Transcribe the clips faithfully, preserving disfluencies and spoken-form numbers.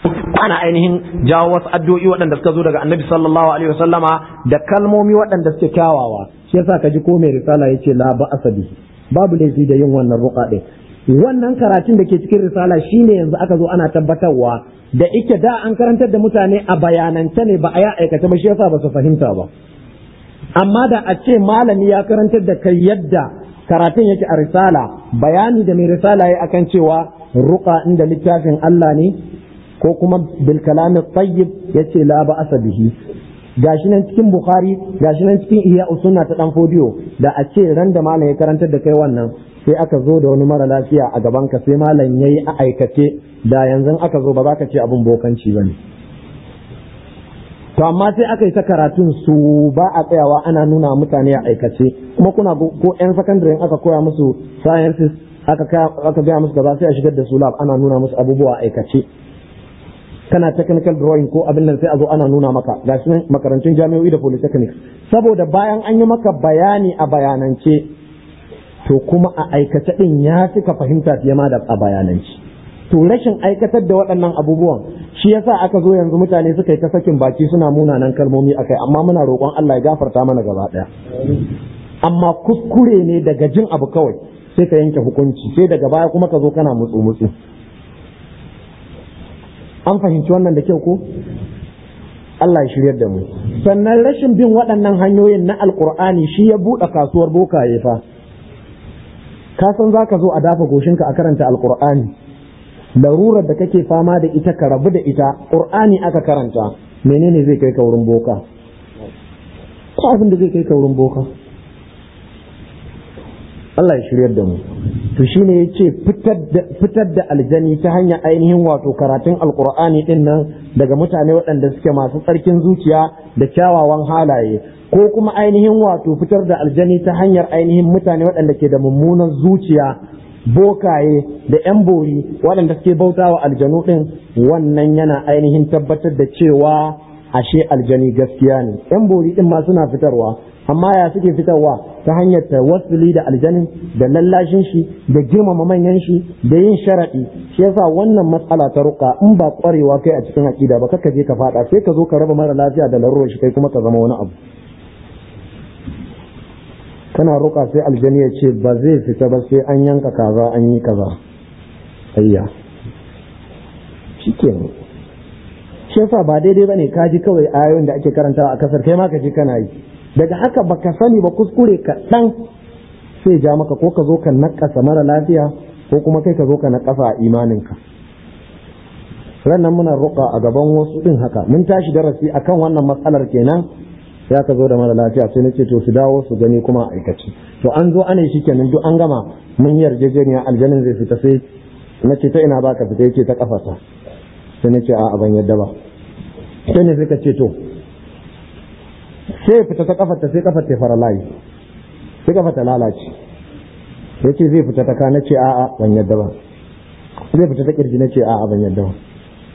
ana ainihin jawo wasu addu'o'i waɗanda suka zo daga annabi sallallahu alaihi wasallama da kalmomi waɗanda suke kyawawa. Shi yasa ka ji ko mai risala yace la ba'asa bihi, babu laifi da yin wannan ruqa din. Wannan karatun da ke cikin risala shine yanzu aka zo ana tabbatarwa da ike da an karantar da mutane a bayanance ne ba a ya aikata ba, shi yasa ba su fahimta ba. Amma da a ce malami ya karantar da kai yadda karatun yake a risala, bayani da mai risala ya akan cewa ruqa inda littafin Allah ne ko kuma bil kalam tayyib yace la ba'asa bihi, gashi nan cikin Bukhari, gashi nan cikin Ihya Usunna ta dan Fodiyo, da a ce ran da malam ya karantar da kai wannan sai aka zo da wani mara lafiya a gaban ka sai malam yayi a aikace, da yanzu aka zo ba za ka ce abin bokanci bane. To amma sai aka yi ta karatun su ba a tsayawa ana nuna mutane a aikace, kuma kuna ko yan sakandare aka koya musu sciences aka aka ga musu gaba sai a shigar da su lab ana nuna musu abubuwa a aikace. Kana technical drawing ko abin nan sai a zo ana nuna maka gashi nan makarantun jami'o'i da polytechnics, saboda bayan an yi maka bayani a bayanance to kuma a aikace din ya fi ka fahimta fiye ma da a bayanance. To rashin aikatar da waɗannan abubuwan shi yasa aka zo yanzu mutane suka yi ta sakin baki suna munanan kalmomi akai, amma muna roƙon Allah ya gafarta mana gaba ɗaya. Amma kuskure ne daga jin abu kawai sai ka yanke hukunci, sai daga baya kuma ka zo kana mutsu mutsu. An fahimci wannan da kyau ko? Allah ya shiryar da mu. Sannan rashin bin waɗannan hanyoyin na Alƙur'ani shi ya buɗe kasuwar bokaye fa. Ka san za ka zo a dafa goshinka a karanta Alƙur'ani. Larurar da kake fama da ita ka rabu da ita, Ƙur'ani aka karanta, menene zai kai ka wurin boka? Ko abin da zai kai ka wurin boka? Allah ya shiryar da mu. To shine yace fitar da fitar da aljani ta hanyar ainihin wato karatun alqur'ani din nan daga mutane waɗanda suke masu tsarkin zuciya da kyawawan halaye, ko kuma ainihin wato fitar da aljani ta hanyar ainihin mutane waɗanda ke da mummunan zuciya, bokaye da yan bori waɗanda suke bautawa aljanu din, wannan yana ainihin tabbatar da cewa ashe aljani gaskiya ne. Yan bori din ma suna fitarwa, amma ya suke fitarwa ta hanyar tawassuli da aljanin da lallashin shi da girmama manyan shi da yin sharadi. Shi yasa wannan matsala ta ruqa in ba kwarewa kai a cikin aqida ba kaka je ka fada, sai ka zo ka raba mara lafiya da larurar shi kai kuma ka zama wani abu. Kana ruqa sai aljani ya ce ba zai fita ba sai an yanka kaza an yi kaza, ayya shikenan. Shi yasa ba daidai bane ka ji kawai ayoyin da ake karantawa a kasar kai ma ka ji kana yi, daga haka baka sani ba kuskure kaɗan sai ja maka ko ka zo ka nakasa mara lafiya ko kuma kai ka zo ka nakasa a imaninka. Rannan muna roƙa a gaban wasu ɗin haka, mun tashi darasi akan wannan matsalar kenan, sai aka zo da mara lafiya sai nace to su dawo su gani kuma a aikace. To an zo ana shi kenan duk an gama mun yarjejeniya aljanin zai fita, sai nace ta ina baka fita, yake ta kafasa. Sai nace a ban yadda ba. Sai ne suka ce to sai fita ta kafarta, sai kafar ta fara layi, sai kafar ta lalace. Sai ce zai fita ta ka, nace a'a ban yadda ba. Zai fita ta kirji, nace a'a ban yadda ba.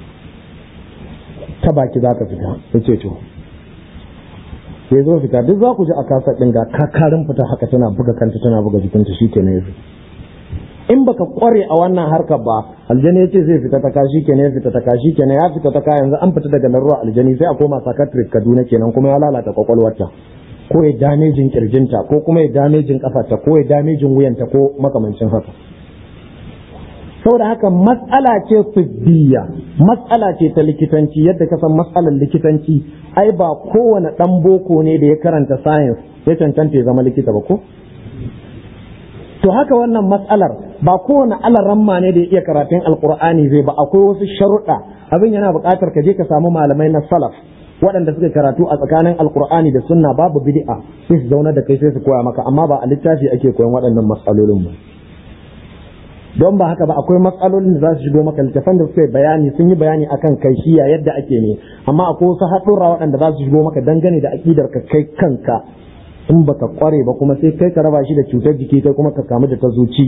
Ta baki za ka fita, sai ce to sai zo fita, duk za ku ji a kasar ɗin ga kakarin fita haka tana buga kanta tana buga jikinta, shi ke ne. In baka kware a wannan harkar ba, aljani ya ce zai fita ta kashi kenan, ya fita ta kashi kenan, ya fita ta ka, yanzu an fita daga larura aljani sai a koma psychiatric Kaduna kenan, kuma ya lalata kwakwalwarta, ko ya damejin kirjinta, ko kuma ya damejin kafarta, ko ya damejin wuyanta, ko makamancin haka. Saboda haka matsala ce tibbiya, matsala ce ta likitanci, yadda ka san matsalar likitanci, ai ba kowane dan boko ne da ya karanta science ya cancanta ya zama likita ba ko? To haka wannan matsalar ba kowane alaramma ne da ya iya karatun alkur'ani zai ba, akwai wasu sharuɗa. Abin yana buƙatar ka je ka samu malamai na salaf waɗanda suka karatu a tsakanin alkur'ani da sunna, babu bid'a, sai su zauna da kai sai su koya maka, amma ba a littafi ake koyan waɗannan matsalolin ba. Don ba haka ba akwai matsalolin da za su shigo maka, littafan da suka yi bayani sun yi bayani akan kaishiya yadda ake ne, amma akwai wasu haɗurra waɗanda za su shigo maka dangane da aƙidar ka kai kanka. In baka kware ba kuma sai kai ka raba shi da cutar jiki, kai kuma ka kamu da ta zuci.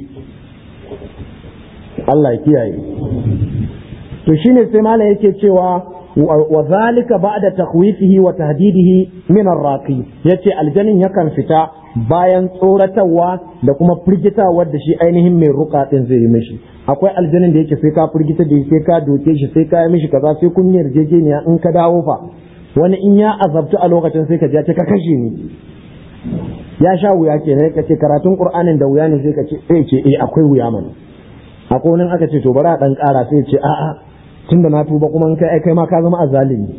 Allah ya kiyaye. To shine sai malam yake cewa wa zalika ba'da takhwifihi wa tahdidihi min ar-raqi yace aljanin yakan fita bayan tsoratarwa da kuma firgitawar da shi ainihin mai ruka din zai yi mishi. Akwai aljanin da yake sai ka firgita da sai ka doke shi sai ka yi mishi kaza sai kun yarjejeniya in ka dawo fa wani in ya azabtu a lokacin sai ka ji ka kashe ni ya sha wuya kenan ka ce karatun qur'anin da wuya ne sai ka ce sai ce eh akwai wuya mana. Akwai wani aka ce to bari a dan kara sai ce a'a tunda na tuba kuma in kai ai kai ma ka zama azalimi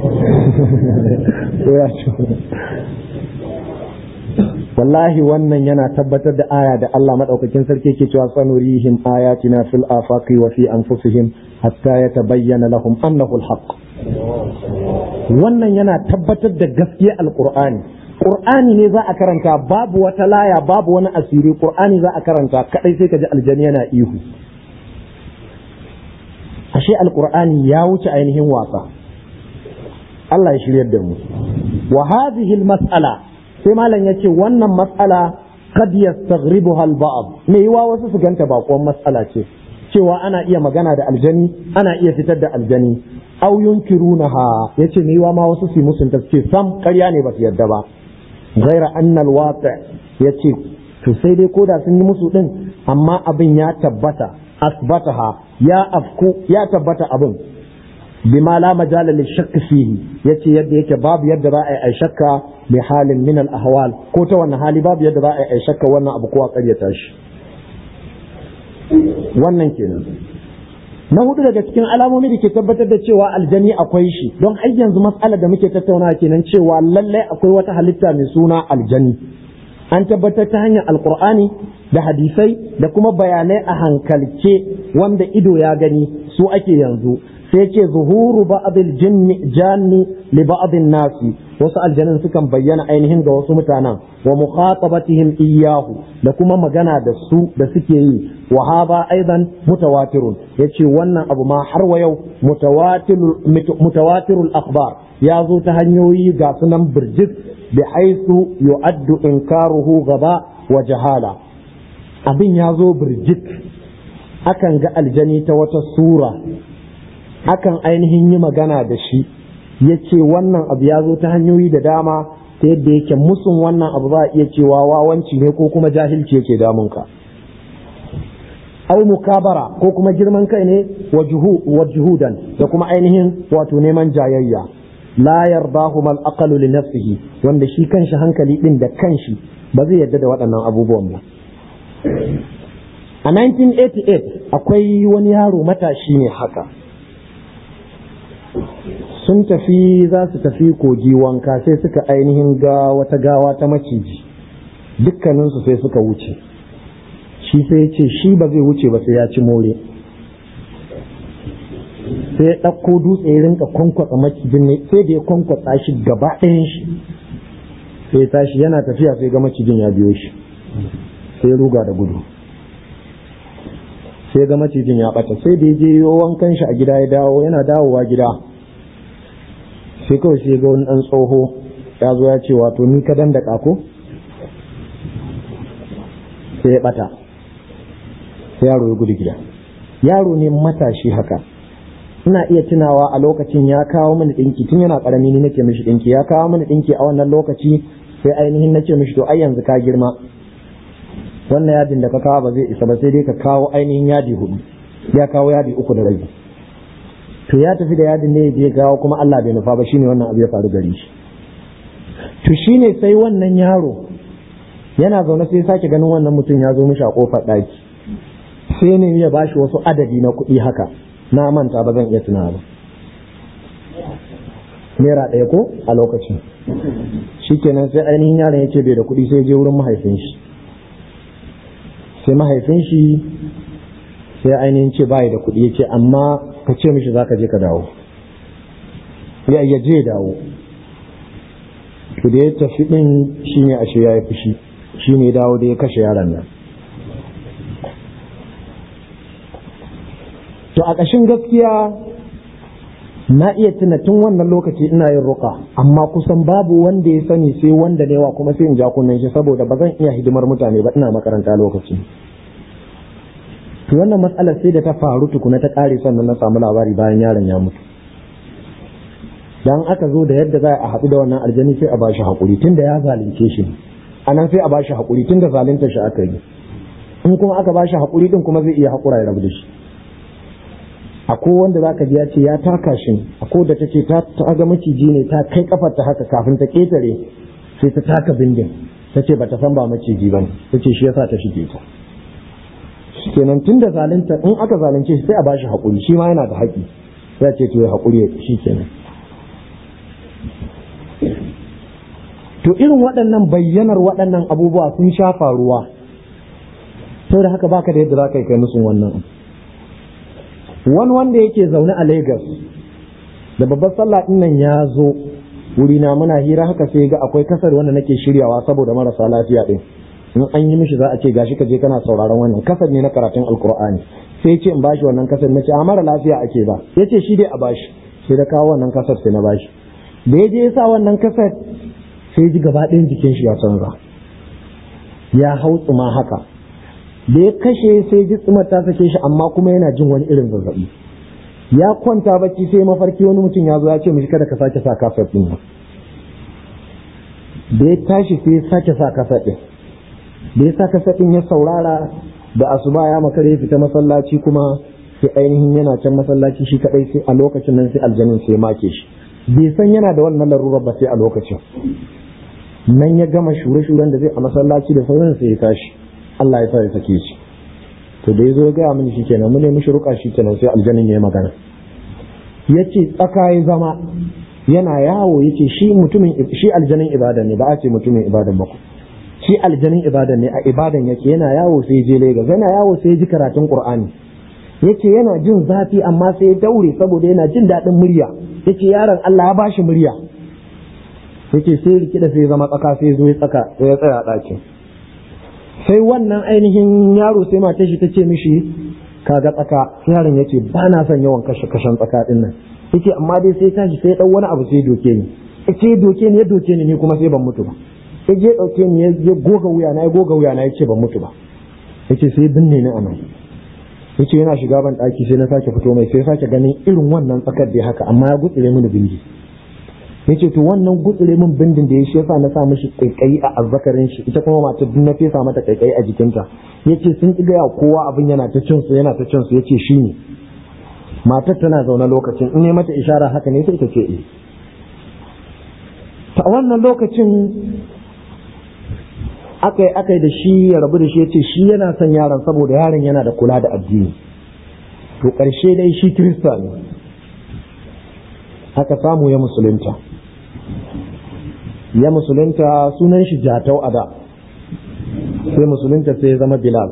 wallahi wannan yana tabbatar da aya da Allah madaukakin sarki ke cewa sanurihim ayatina fil afaqi wa fi anfusihim hatta yatabayyana lahum annahu alhaq. Wannan yana tabbatar da gaskiyar alqur'ani. Qur'ani ne za a karanta babu wata laya babu wani asiri, Qur'ani za a karanta kadai sai ka ji aljanna yana ihu. Ashe alqur'ani ya wuce ainihin wasa. Allah ya shiryar da mu. Wa hadhihi almas'ala sai malam yace wannan mas'ala kad yastaghribuha al-ba'd. Me yiwa wasu su ganta bakon mas'ala ce cewa ana iya magana da aljani, ana iya fitar da aljani. Aw yunkirunaha yace me yiwa ma wasu su musunta suke sam ƙarya ne ba su yarda ba. Ghaira anna al-waqi' yace to sai dai koda sun yi musu din amma abin ya tabbata asbataha ya afku ya tabbata abin bima la majala lil shakk fihi yace yadda yake babu yadda za a yi shakka bi halin min al ahwal ko ta wannan hali babu yadda za a yi shakka wannan abu ko a ƙaryata shi. Wannan kenan na hudu daga cikin alamomi da ke tabbatar da cewa aljani akwai shi don har yanzu mas'alar da muke tattaunawa kenan cewa lallai akwai wata halitta mai suna aljani. An tabbatar ta hanyar alkur'ani da hadisai da kuma bayanai a hankalce wanda ido ya gani su ake yanzu. Sai ce zuhuru ba'dil jinni janni li ba'din nasi wasu aljanin sukan bayyana ainihin ga wasu mutanen wa mukhatabatihim iyyahu da kuma magana da su da suke yi wa haba aidan mutawatirun yace wannan abu ma har wa yau mutawatirul mutawatirul akhbar ya zo ta hanyoyi ga sunan birjik bi haisu yu'addu inkaruhu gaba wa jahala. Abin ya zo birjik akan ga aljani ta wata sura akan ainihin yi magana da shi ya ce wannan abu ya zo ta hanyoyi da dama ta yadda yake musun wannan abu za a iya cewa wawanci ne ko kuma jahilci yake damunka. Au mukabara ko kuma girman kai ne wa juhudan da kuma ainihin wato neman jayayya. La yardahu mal aqalu li nafsihi wanda shi kanshi hankali din da kanshi ba zai yarda da waɗannan abubuwan ba. A nineteen eighty-eight akwai wani yaro matashi ne haka sun tafi za su tafi kogi wanka sai suka ainihin ga wata gawa ta maciji dukkaninsu sai suka wuce shi sai ce shi ba zai wuce ba sai ya ci more sai ya ɗauko dutse ya rinka kwankwatsa macijin ne sai da ya kwankwatsa shi gaba ɗayan shi sai tashi yana tafiya sai ga macijin ya biyo shi sai ruga da gudu sai ga macijin ya ɓata sai da ya je wankan shi a gida ya dawo yana dawowa gida sai kawai sai ga wani ɗan tsoho ya zo ya ce wato ni ka dan da kako sai ya ɓata sai yaro ya gudu gida. Yaro ne matashi haka ina iya tunawa a lokacin ya kawo mini ɗinki tun yana ƙarami ni nake mishi ɗinki ya kawo mini ɗinki a wannan lokaci sai ainihin nace mishi to ai yanzu ka girma wannan yadin da ka kawo ba zai isa ba sai dai ka kawo ainihin yadi hudu ya kawo yadi uku da rabi to ya tafi da yadin ne ya gawo kuma Allah bai nufa ba shine wannan abu ya faru gari shi to shine sai wannan yaro yana zaune sai sake ganin wannan mutum ya zo mishi a kofar daki sai ne ya bashi wasu adadi na kuɗi haka na manta ba zan iya tuna ba naira ɗaya ko a lokacin shikenan sai ainihin yaron ya ce bai da kuɗi sai je wurin mahaifin shi sai mahaifin shi sai ainihin ce bai da kuɗi ya ce amma ka ce mishi za ka je ka dawo ya ya je dawo to da ya tafi ɗin shi ne ashe ya yi fushi shi ne dawo da ya kashe yaron nan to a ƙashin gaskiya na iya tuna tun wannan lokaci ina yin ruka amma kusan babu wanda ya sani sai wanda ne wa kuma sai in ja kunnen shi saboda ba zan iya hidimar mutane ba ina makaranta lokaci to wannan matsalar sai da ta faru tukuna ta kare sannan na samu labari bayan yaron ya mutu dan aka zo da yadda za a haɗu da wannan aljani sai a bashi haƙuri tunda ya zalunce shi anan sai a bashi haƙuri tunda zalunta shi aka yi in kuma aka bashi haƙuri din kuma zai iya haƙura ya rabu da shi akwai wanda zaka ji ya ce ya taka shi akwai da tace ta ta ga maciji ne ta kai kafar ta haka kafin ta ketare sai ta taka bindin tace bata san ba maciji bane tace shi yasa ta shige ta kenan tunda zalunta in aka zalunce shi sai a bashi haƙuri shi ma yana da haƙi sai ce to ya haƙuri shi kenan to irin waɗannan bayyanar waɗannan abubuwa sun sha faruwa sau da haka baka da yadda za ka yi kai musu wannan wani wanda yake zaune a Lagos da babbar sallah ɗin nan ya zo wurina muna hira haka sai ga akwai kasar wanda nake shiryawa saboda marasa lafiya ɗin in an yi mishi za a ce gashi ka je kana sauraron wannan kasar ne na karatun alkur'ani sai ce in bashi wannan kasar na ce a mara lafiya ake ba ya ce shi dai a bashi sai da kawo wannan kasar sai na bashi da ya je ya sa wannan kasar sai ji gaba ɗayan jikin shi ya canza ya hau tsuma haka da ya kashe sai ji tsumar ta sake shi amma kuma yana jin wani irin zazzabi ya kwanta bacci sai mafarki wani mutum ya zo ya ce mishi kada ka sake sa kasar ɗin nan da ya tashi sai ya sake sa kasar ɗin da ya sa kasar ɗin ya saurara da asuba ya makare fita masallaci kuma sai ainihin yana can masallaci shi kadai sai a lokacin nan sai aljanin sai make shi bai san yana da wannan larurar ba sai a lokacin nan ya gama shure-shuren da zai a masallaci da sauran sai ya tashi Allah ya sa ya sake shi to da yazo ya ga mini shikenan mun ne mishi ruka shikenan sai aljanin ya yi magana yace tsaka ya zama yana yawo yace shi mutumin shi aljanin ibada ne ba a ce mutumin ibadan ba shi aljanin ibadan ne a ibadan yake yana yawo sai je Lagos yana yawo sai ji karatun Qur'ani yace yana jin zafi amma sai ya daure saboda yana jin daɗin murya yace yaron Allah ya bashi murya yace sai rikida sai zama tsaka sai zo ya tsaka sai ya tsaya a ɗakin sai wannan ainihin yaro sai matar shi tace mishi kaga tsaka sai yaron yace ba na son yawan kashe kashen tsaka din nan yace amma dai sai tashi sai ya dau wani abu sai doke ni yace doke ni ya doke ni ni kuma sai ban mutu ba sai je dauke ni ya goga wuya na ya goga wuya na yace ban mutu ba yace sai binne ni anan yace yana shiga ban daki sai na sake fito mai sai sake ganin irin wannan tsakar da haka amma ya gutsire mini bindi yace to wannan gutsire min bindin da ya shi yasa na sa mishi kaikayi a azzakarin shi ita kuma mata din na fesa mata kaikayi a jikinta yace sun kiga ya kowa abin yana ta cin su yana ta cin su yace shine matar tana zaune lokacin in ne mata ishara haka ne sai ta ce eh ta wannan lokacin akai akai da shi ya rabu da shi yace shi yana son yaron saboda yaron yana da kula da addini to karshe dai shi kirista ne aka samu ya musulunta ya musulunta sunan shi Jatau ada sai musulunta sai ya zama Bilal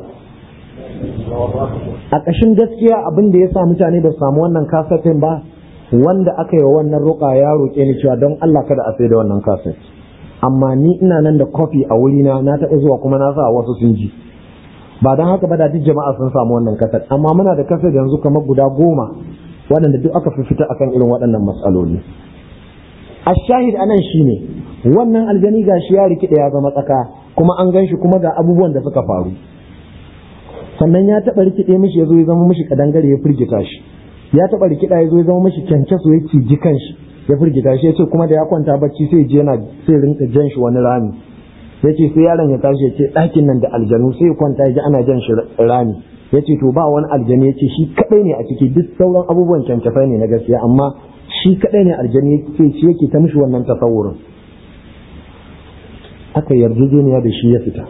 a ƙashin gaskiya abin da ya sa mutane ba su samu wannan kasatin ba wanda aka yi wa wannan roƙa ya roƙe ni cewa don Allah kada a sai da wannan kaset amma ni ina nan da kofi a wurina na taɓa zuwa kuma na sa wasu sun ji ba don haka ba da duk jama'a sun samu wannan kaset amma muna da kaset yanzu kamar guda goma waɗanda duk aka fi fita akan irin waɗannan matsaloli a shahid anan shine wannan aljani gashi ya rikida ya zama tsaka kuma an gan shi kuma ga abubuwan da suka faru sannan ya taɓa rikide mishi ya zo ya zama mishi kadangare ya firgita shi ya taɓa rikida ya zo ya zama mishi kyankyaso ya ciji kanshi ya firgita shi ya ce kuma da ya kwanta bacci sai je yana sai rinka jan shi wani rami ya ce sai yaron ya tashi ya ce ɗakin nan da aljanu sai ya kwanta ya ji ana jan shi rami ya ce to ba wani aljani ya ce shi kaɗai ne a ciki duk sauran abubuwan kyankyasai ne na gaskiya amma shi kaɗai ne aljani ya ce shi yake ta mishi wannan tasawurin aka yarjejeniya da shi ya fita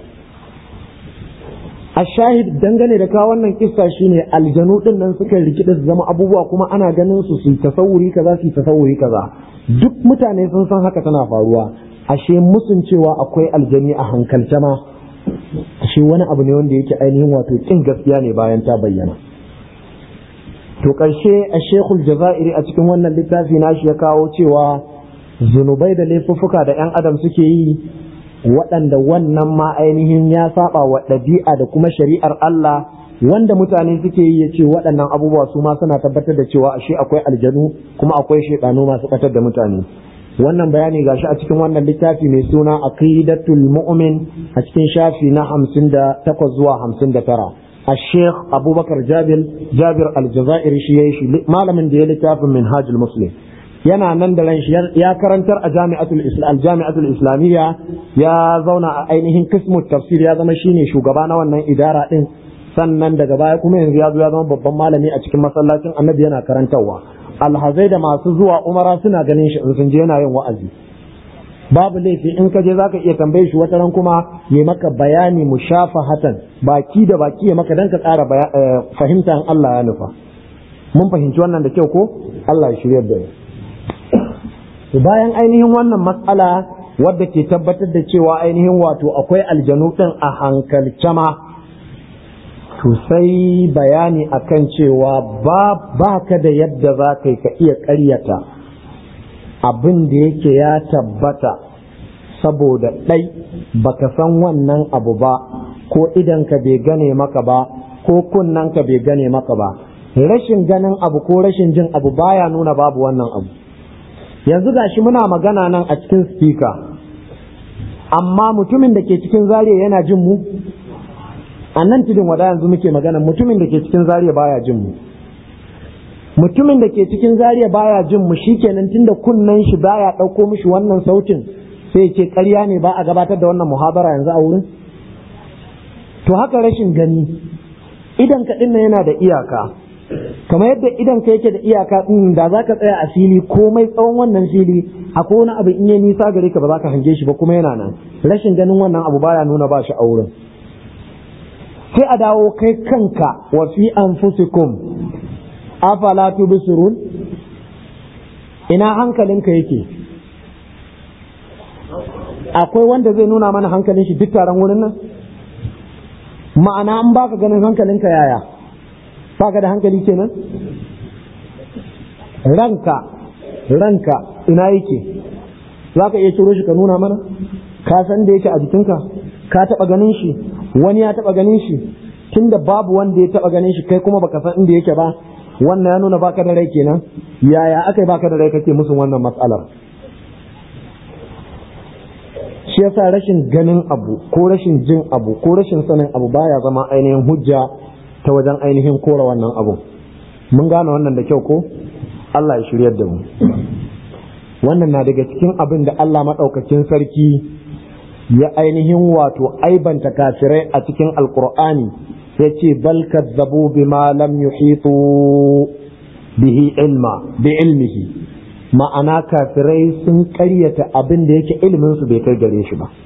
a shahid dangane da ka wannan kissa shine aljanu din nan suka rikida su zama abubuwa kuma ana ganin su su tasawuri kaza su tasawuri kaza duk mutane sun san haka tana faruwa ashe musun cewa akwai aljani a hankalce ma ashe wani abu ne wanda yake ainihin wato kin gaskiya ne bayan ta bayyana to karshe a Sheikhul Jazairi a cikin wannan littafi nashi ya kawo cewa zunubai da laifuffuka da yan adam suke yi waɗanda wannan ma ainihin ya saba wa ɗabi'a da kuma shari'ar Allah wanda mutane suke yi yace waɗannan abubuwa su ma suna tabbatar da cewa ashe akwai aljanu kuma akwai shaytanu masu batar da mutane wannan bayani gashi a cikin wannan littafi mai suna aqidatul mu'min a cikin shafi na hamsin da takwas zuwa hamsin da tara الشيخ أبو بكر جابر جابر الجزائري شيء مالم من ديال كتاب منهاج المسلم yana nan da ran shi ya karantar a jami'atul islam jami'atul islamiyya ya zauna a ainihin kismut tafsir ya zama shine shugaba na wannan idara din sannan daga baya kuma yanzu ya zo ya zama babban malami a cikin masallacin annabi yana karantarwa alhazai da masu zuwa umara suna ganin shi in sun je yana yin wa'azi babu laifi in ka je zaka iya tambaye shi wata ran kuma ya maka bayani mushafahatan baki da baki ya maka dan ka tsara fahimta in Allah ya nufa mun fahimci wannan da kyau ko Allah ya shiryar da mu to bayan ainihin wannan matsala wadda ke tabbatar da cewa ainihin wato akwai aljanu din a hankalce ma to sai bayani akan cewa ba ka da yadda za ka ka iya ƙaryata abin da yake ya tabbata saboda ɗai baka san wannan abu ba ko idan ka bai gane maka ba ko kunnen ka bai gane maka ba rashin ganin abu ko rashin jin abu baya nuna babu wannan abu yanzu gashi muna magana nan a cikin speaker amma mutumin da ke cikin zariya yana jin mu a nan tudun wada yanzu muke magana mutumin da ke cikin zariya baya jin mu mutumin da ke cikin zariya baya jin mu shikenan tunda kunnen shi baya dauko mishi wannan sautin sai ce ƙarya ne ba a gabatar da wannan muhabara yanzu a wurin to haka rashin gani idan ka dinnan yana da iyaka kamar yadda idan ka yake da iyaka din da zaka tsaya a fili komai tsawon wannan fili akwai wani abu in ya nisa gare ka ba za ka hange shi ba kuma yana nan rashin ganin wannan abu baya nuna ba shi a wurin sai a dawo kai kanka wa fi anfusikum afala tubsirun ina hankalinka yake akwai wanda zai nuna mana hankalin shi duk taron wurin nan ma'ana an baka ganin hankalinka yaya baka da hankali kenan ranka ranka ina yake za ka iya ciro shi ka nuna mana ka san da yake a jikinka ka taba ganin shi wani ya taba ganin shi tunda babu wanda ya taba ganin shi kai kuma baka san inda yake ba wannan ya nuna baka da rai kenan yaya akai baka da rai kake musun wannan matsalar shi yasa rashin ganin abu ko rashin jin abu ko rashin sanin abu baya zama ainihin hujja ta wajen ainihin kora wannan abu mun gane wannan da kyau ko Allah ya shiryar da mu wannan na daga cikin abin da Allah madaukakin sarki ya ainihin wato aibanta kafirai a cikin alqur'ani yace bal kazzabu bima lam yuhitu bihi ilma bi ilmihi ma'ana kafirai sun ƙaryata abin da yake ilimin su bai kai gare shi ba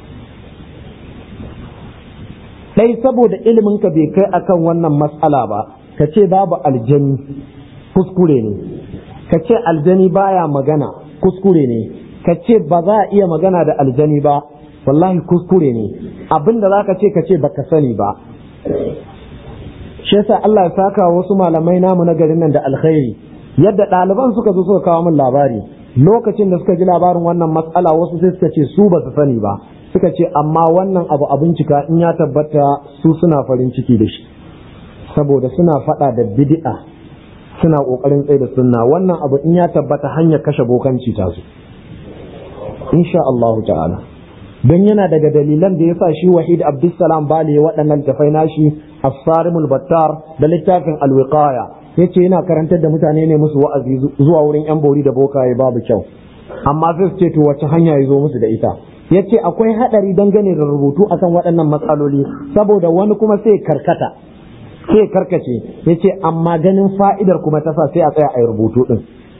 dai saboda ilimin ka bai kai akan wannan matsala ba ka ce babu aljani kuskure ne ka ce aljani baya magana kuskure ne ka ce ba za a iya magana da aljani ba wallahi kuskure ne abinda za ka ce ka ce baka sani ba shi yasa Allah ya saka wasu malamai namu na garin nan da alkhairi yadda ɗaliban suka zo suka kawo min labari lokacin da suka ji labarin wannan matsala wasu sai suka ce su ba su sani ba suka ce amma wannan abu a bincika in ya tabbata su suna farin ciki da shi saboda suna faɗa da bid'a suna ƙoƙarin tsaye da sunna wannan abu in ya tabbata hanyar kashe bokanci ta su insha Allah ta'ala don yana daga dalilan da yasa shi Wahid Abdussalam Bali waɗannan tafai nashi As-Sarimul Battar da littafin Al-Wiqaya yace yana karantar da mutane ne musu wa'azi zuwa wurin yan bori da bokaye babu kyau amma sai su ce to wace hanya ya zo musu da ita yace akwai hadari dangane da rubutu akan waɗannan matsaloli saboda wani kuma sai karkata sai karkace yace amma ganin fa'idar kuma ta sa sai a tsaya a yi rubutu din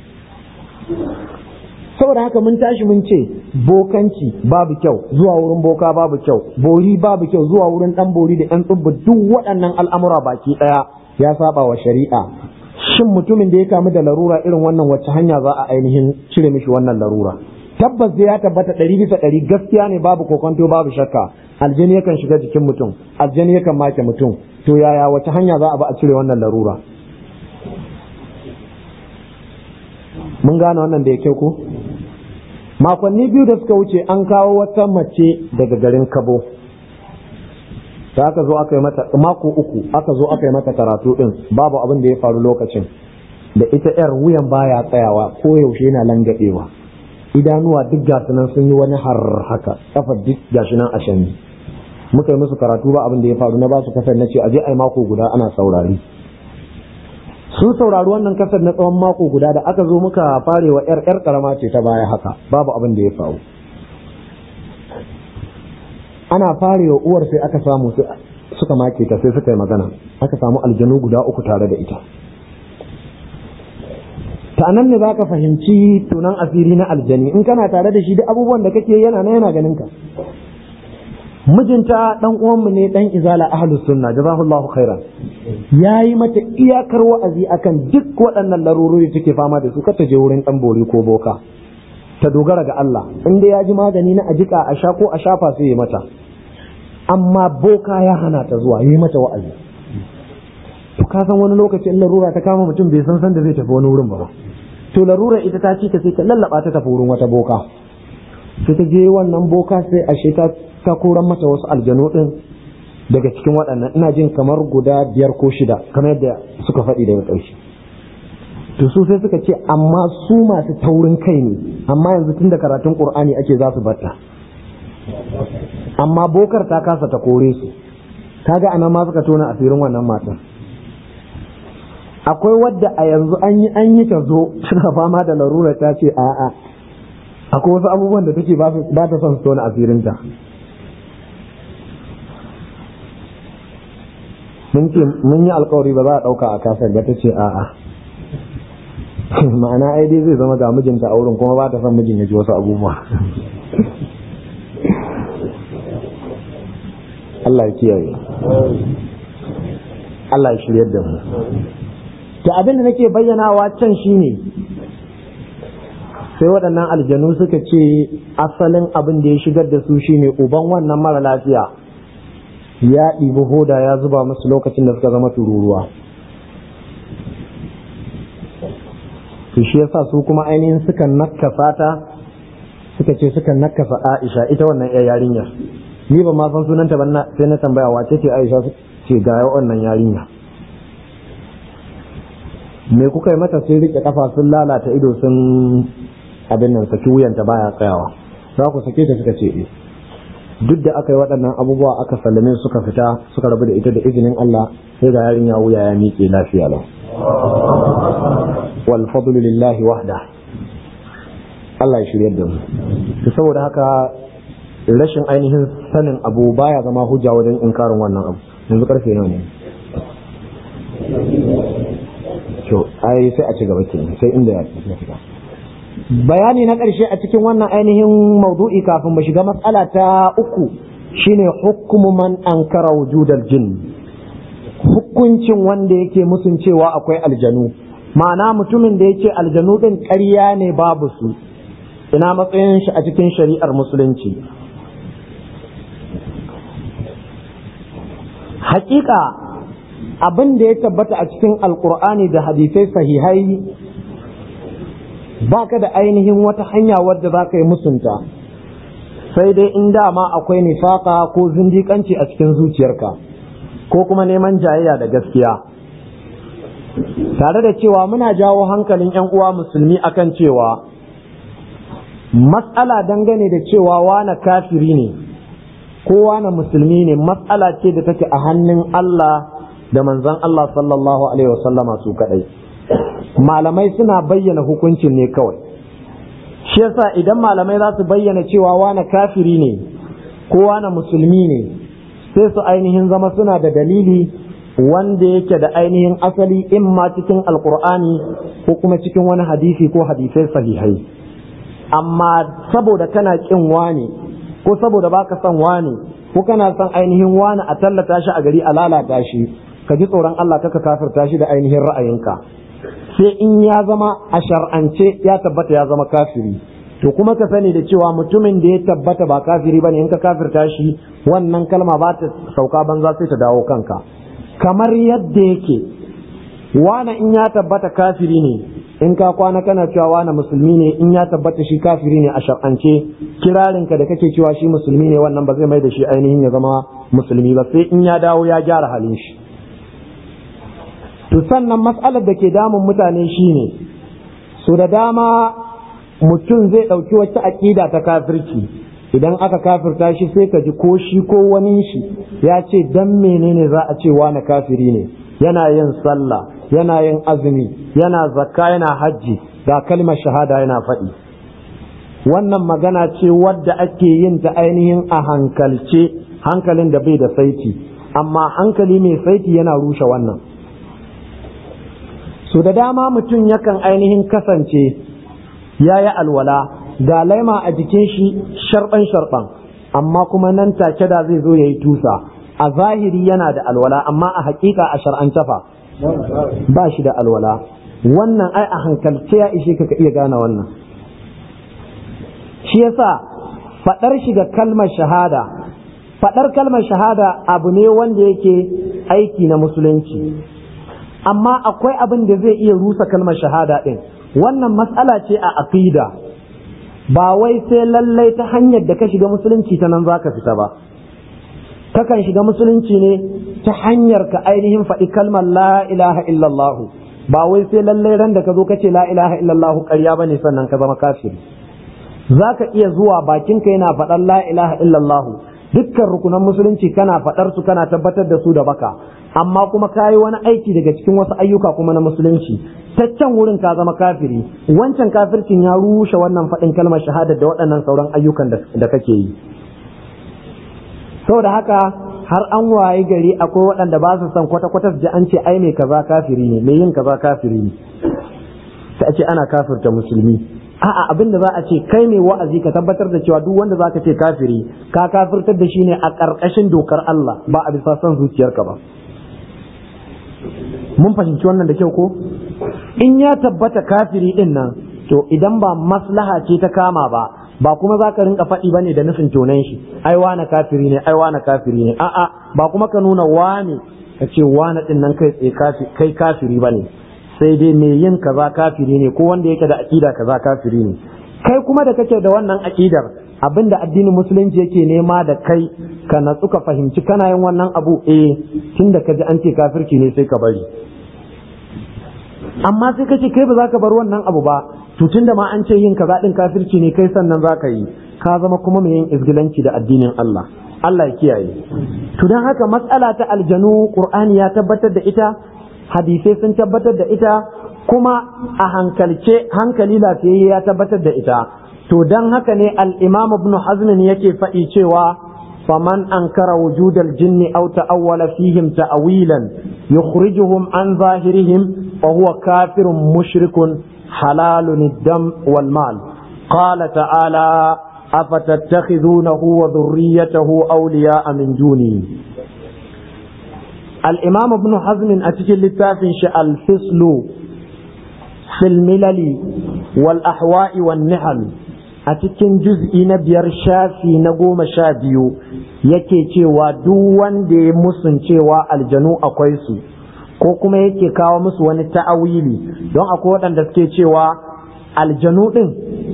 saboda haka mun tashi mun ce bokanci babu kyau zuwa wurin boka babu kyau bori babu kyau zuwa wurin dan bori da yan tsubbu duk waɗannan al'amura baki ɗaya ya saba wa shari'a shin mutumin da ya kamu da larura irin wannan wacce hanya za a ainihin cire mishi wannan larura tabbas dai ya tabbata ɗari bisa ɗari gaskiya ne babu kokonto babu shakka aljani yakan shiga jikin mutum aljani yakan make mutum to yaya wace hanya za a ba a cire wannan larura mun gane wannan da ya kyau ko makonni biyu da suka wuce an kawo wata mace daga garin Kabo da aka zo aka yi mata mako uku aka zo aka yi mata karatu din babu abin da ya faru lokacin da ita yar wuyan baya tsayawa ko yaushe yana langabewa idanuwa duk gasu nan sun yi wani har haka kafar duk gashi nan a shani muka yi musu karatu ba abin da ya faru na ba su kasar na ce aje ai mako guda ana saurari sun saurari wannan kasar na tsawon mako guda da aka zo muka farewa yar yar karama ce ta baya haka babu abin da ya faru. Ana farewa uwar sai aka samu suka make ta sai suka yi magana, aka samu aljanu guda uku tare da ita. Ta nan ne za ka fahimci tunan asiri na aljani, in kana tare da shi duk abubuwan da kake yana na yana ganin ka. Mijinta dan uwanmu ne dan izala ahlus sunna jazahullahu khairan, yayi mata iyakar wa'azi akan duk waɗannan larurori take fama da su, kar ta je wurin dan bori ko boka, ta dogara ga Allah. Inda ya ji magani na ajika a sha ko a shafa sai ya mata, amma boka ya hana ta zuwa, yi mata wa'azi. To ka san wani lokaci in larura ta kama mutum bai san san da zai tafi wani wurin ba, to larura ita ta ci ta sai ta lallaba ta tafi wurin wata boka, sai ta je wannan boka sai ashe ta ta koran mata wasu aljanu din daga cikin waɗannan, ina jin kamar guda biyar ko shida kamar yadda suka faɗi daga ƙarshe. To su sai suka ce amma su masu taurin kai ne, amma yanzu tun da karatun Qur'ani ake za su batta, amma bokar ta kasa ta kore su. Kaga anan ma suka tona asirin wannan matan. Akwai wadda a yanzu an yi an yi ta zo suna fama da larura ta ce a'a, akwai wasu abubuwan da take ba ta son su tona asirinta. Mun ce mun yi alkawari ba za a ɗauka a kasar da ta ce a'a. Ma'ana ai dai zai zama ga mijinta a wurin kuma ba ta son mijin ya ji wasu abubuwa. Allah ya kiyaye. Allah ya shiryar da mu. To abin da nake bayyanawa can shine sai waɗannan aljanu suka ce asalin abin da ya shigar da su shine uban wannan mara lafiya ya ɗibi hoda ya zuba musu lokacin da suka zama tururuwa. To shi yasa su kuma ainihin suka nakasa ta, suka ce suka nakasa Aisha ita wannan yarinya. Ni ba ma san sunanta ba, sai na tambaya wace ce Aisha, ce ga wannan yarinya. Me kuka yi mata? Sun rike kafa sun lalata ido sun abin nan saki wuyanta baya tsayawa. Za ku sake ta? Suka ce eh. Duk da aka yi waɗannan abubuwa aka sallame suka fita suka rabu da ita da izinin Allah, sai ga yarinya wuya ya miƙe lafiya lau. Wal fadlu lillahi wahda. Allah ya shiryar da mu. Saboda haka rashin ainihin sanin abu baya zama hujja wajen inkarin wannan abu. Yanzu karfe nawa ne? To ai sai a ci gaba kenan, sai inda ya fita. Bayani na ƙarshe a cikin wannan ainihin maudu'i kafin mu shiga matsala ta uku shine hukumu man ankara wujudal jinn. Hukuncin wanda yake musun cewa akwai aljanu, ma'ana mutumin da yake aljanu din ƙarya ne babu su, ina matsayin shi a cikin shari'ar musulunci. Hakika abin da ya tabbata a cikin alkur'ani da hadisai sahihai baka da ainihin wata hanya wadda za ka yi musunta, sai dai in dama akwai nifaka ko zindiƙanci a cikin zuciyarka ko kuma neman jayayya da gaskiya. Tare da cewa muna jawo hankalin 'yan uwa musulmi akan cewa matsala dangane da cewa wane kafiri ne ko wane musulmi ne matsala ce da take a hannun Allah da manzon Allah sallallahu alaihi wasallama su kadai. Malamai suna bayyana hukuncin ne kawai. Shi yasa idan malamai za su bayyana cewa wane kafiri ne ko wane musulmi ne, sai su ainihin zama suna da dalili wanda yake da ainihin asali in ma cikin alkur'ani ko kuma cikin wani hadisi ko hadisai sahihai. Amma saboda kana kin wani ko saboda baka son wani ko kana son ainihin wani a tallata shi a gari a lalata shi, ka ji tsoron Allah kaka kafirta shi da ainihin ra'ayinka, sai in ya zama a shar'ance ya tabbata ya zama kafiri. To kuma ka sani da cewa mutumin da ya tabbata ba kafiri bane, in ka kafirta shi wannan kalma ba ta sauka banza sai ta dawo kanka. Kamar yadda yake wani in ya tabbata kafiri ne, in ka kwana kana cewa wani musulmi ne, in ya tabbata shi kafiri ne a shar'ance, kirarinka da kake cewa shi musulmi ne wannan ba zai mai da shi ainihin ya zama musulmi ba, sai in ya dawo ya gyara halin shi. To sannan mas'alar da ke damun mutane shine so da dama mutum zai ɗauki wata aƙida ta kafirci, idan aka kafirta shi sai ka ji ko shi ko wani shi ya ce dan menene za a ce wani kafiri ne, yana yin sallah yana yin azumi, yana zakka, yana hajji, ga kalmar shahada yana faɗi. Wannan magana ce wadda ake yin ta ainihin a hankalce, hankalin da bai da saiti, amma hankali mai saiti yana rushe wannan. So da dama mutum yakan ainihin kasance ya yi alwala, ga laima a jikin shi sharɓan-sharɓan, amma kuma nan take da zai zo ya yi tusa. A zahiri yana da alwala, amma a hakika a shar'ance fa ba shi da alwala. Wannan ai a hankalce ya ishe ka ka iya gane wannan. Shi yasa faɗar shi ga kalmar shahada, faɗar kalmar shahada abu ne wanda yake aiki na musulunci, amma akwai abin da zai iya rusa kalmar shahada ɗin. Wannan matsala ce a aqida, ba wai sai lallai ta hanyar da ka shiga musulunci ta nan za ka fita ba. Kakan shiga musulunci ne ta hanyar ka ainihin faɗi kalmar la ilaha illallah, ba wai sai lallai ran da ka zo ka ce la ilaha illallah ƙarya ba ne sannan ka zama kafiri. Za ka iya zuwa bakinka yana faɗar la ilaha illallah, dukkan rukunan musulunci kana faɗar su, kana tabbatar da su da baka, amma kuma ka yi wani aiki daga cikin wasu ayyuka kuma na musulunci, ta can wurin ka zama kafiri. Wancan kafircin ya rushe wannan faɗin kalmar shahada da waɗannan sauran ayyukan da kake yi. Saboda haka har an waye gari akwai waɗanda ba su san kwata-kwata su ji an ce ai mai kaza kafiri ne, mai yin kaza kafiri ne, sai a ce ana kafirta musulmi. A'a, abin da za a ce kai mai wa'azi ka tabbatar da cewa duk wanda za ka ce kafiri ka kafirtar da shi ne a ƙarƙashin dokar Allah, ba a bisa son zuciyarka ba. Mun fahimci wannan da kyau ko? In ya tabbata kafiri din nan, to idan ba maslaha ce ta kama ba, ba kuma za ka rinka faɗi bane da nufin tonan shi, ai wane kafiri ne, ai wane kafiri ne, a'a, ba kuma ka nuna wane ka ce wane din nan kai tsaye kai kafiri bane, sai dai mai yin kaza kafiri ne, ko wanda yake da aqida kaza kafiri ne. Kai kuma da kake da wannan aqidar, abinda addinin musulunci yake nema da kai ka natsu ka fahimci kana yin wannan abu, eh tunda ka ji an ce kafirci ne sai ka bari. Amma sai kace kai ba za ka bar wannan abu ba, to tunda ma an ce yin kaza din kafirci ne kai sannan za ka yi, ka zama kuma mai yin izgilanci da addinin Allah. Allah ya kiyaye. To dan haka matsala ta aljanu Qur'ani ya tabbatar da ita, hadisai sun tabbatar da ita, kuma a hankalce hankali lafiyayye ya tabbatar da ita. To dan haka ne al-Imam Ibn Hazm yake faɗi cewa faman ankara wujudal jinni aw ta'awwala fihim ta'wilan yukhrijuhum an zahirihim fa huwa kafirun mushrikun halalun ad-dam wal mal. Qala ta'ala afatattakhidunahu wa dhurriyyatahu awliya'a min duni. Al-Imam Ibn Hazm a cikin littafin shi al-Fislu fil milali wal ahwa'i wan nihal, a cikin juz'i na biyar shafi na goma sha biyu yake cewa duk wanda ya musun cewa aljanu akwai su, ko kuma yake kawo musu wani ta'awili, don akwai waɗanda suke cewa aljanu ɗin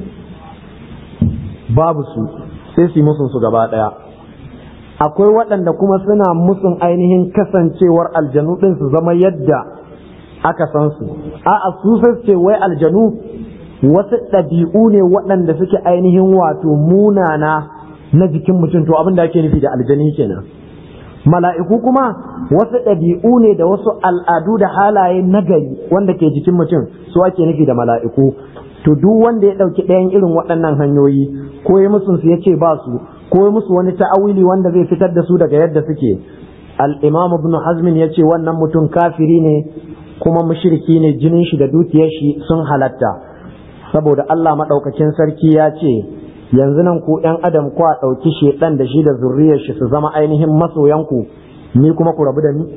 babu su sai su yi musun su gaba ɗaya. Akwai waɗanda kuma suna musun ainihin kasancewar aljanu ɗin su zama yadda aka san su. A'a, su sai ce wai aljanu wasu ɗabi'u ne waɗanda suke ainihin wato munana na jikin mutum, to abin da ake nufi da aljani kenan. Mala'iku kuma wasu ɗabi'u ne da wasu al'adu da halaye nagari wanda ke jikin mutum, su ake nufi da mala'iku. To duk wanda ya ɗauki ɗayan irin waɗannan hanyoyi, ko ya musu su ya ce ba su, ko ya musu wani ta'awili wanda zai fitar da su daga yadda suke, al-Imam Ibn Hazm ya ce wannan mutum kafiri ne kuma mushriki ne, jinin shi da dukiyar shi sun halatta. Saboda Allah maɗaukakin sarki ya ce yanzu nan ku ‘yan adam ku a ɗauki shaiɗan da shi da zurriyar shi su zama ainihin masoyanku, ni kuma ku rabu da ni?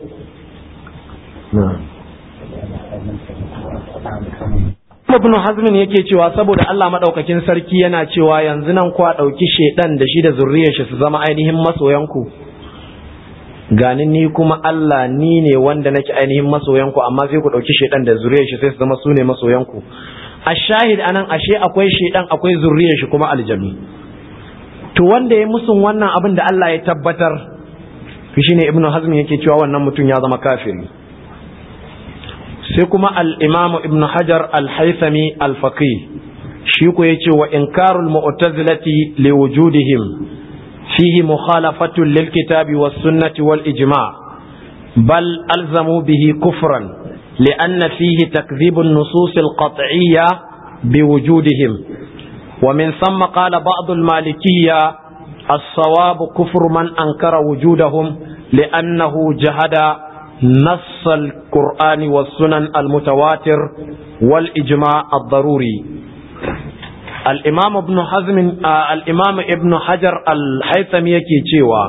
Ibn Hazmin yake cewa saboda Allah maɗaukakin sarki yana cewa yanzu nan ku a ɗauki shaiɗan da shi da zurriyar shi su zama ainihin masoyanku, ganin ni kuma Allah ni ne wanda nake ainihin masoyanku, amma sai ku ɗauki shaiɗan da zurriyar shi sai su zama su ne masoyanku. ashahid anan ashe akwai shedan akwai zurriyar shi kuma aljanu. To wanda ya musun wannan abin da Allah ya tabbatar, shine Ibn Hazm yake cewa wannan mutum ya zama kafiri. Sai kuma al-Imam Ibn Hajar al-Haythami al-Faqih shi ko yace wa inkarul mu'tazilati li wujudihim fihi mukhalafatun lil kitabi was sunnati wal ijma' bal alzamu bihi kufran لأن فيه تكذيب النصوص القطعية بوجودهم. ومن ثم قال بعض المالكية الصواب كفر من أنكر وجودهم لأنه جهد نص القرآن والسنن المتواتر والإجماع الضروري. الإمام ابن حزم آه الإمام ابن حجر الهيثمي yake cewa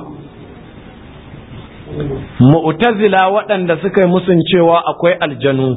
mu'tazila waɗanda suka yi musun cewa akwai aljanu,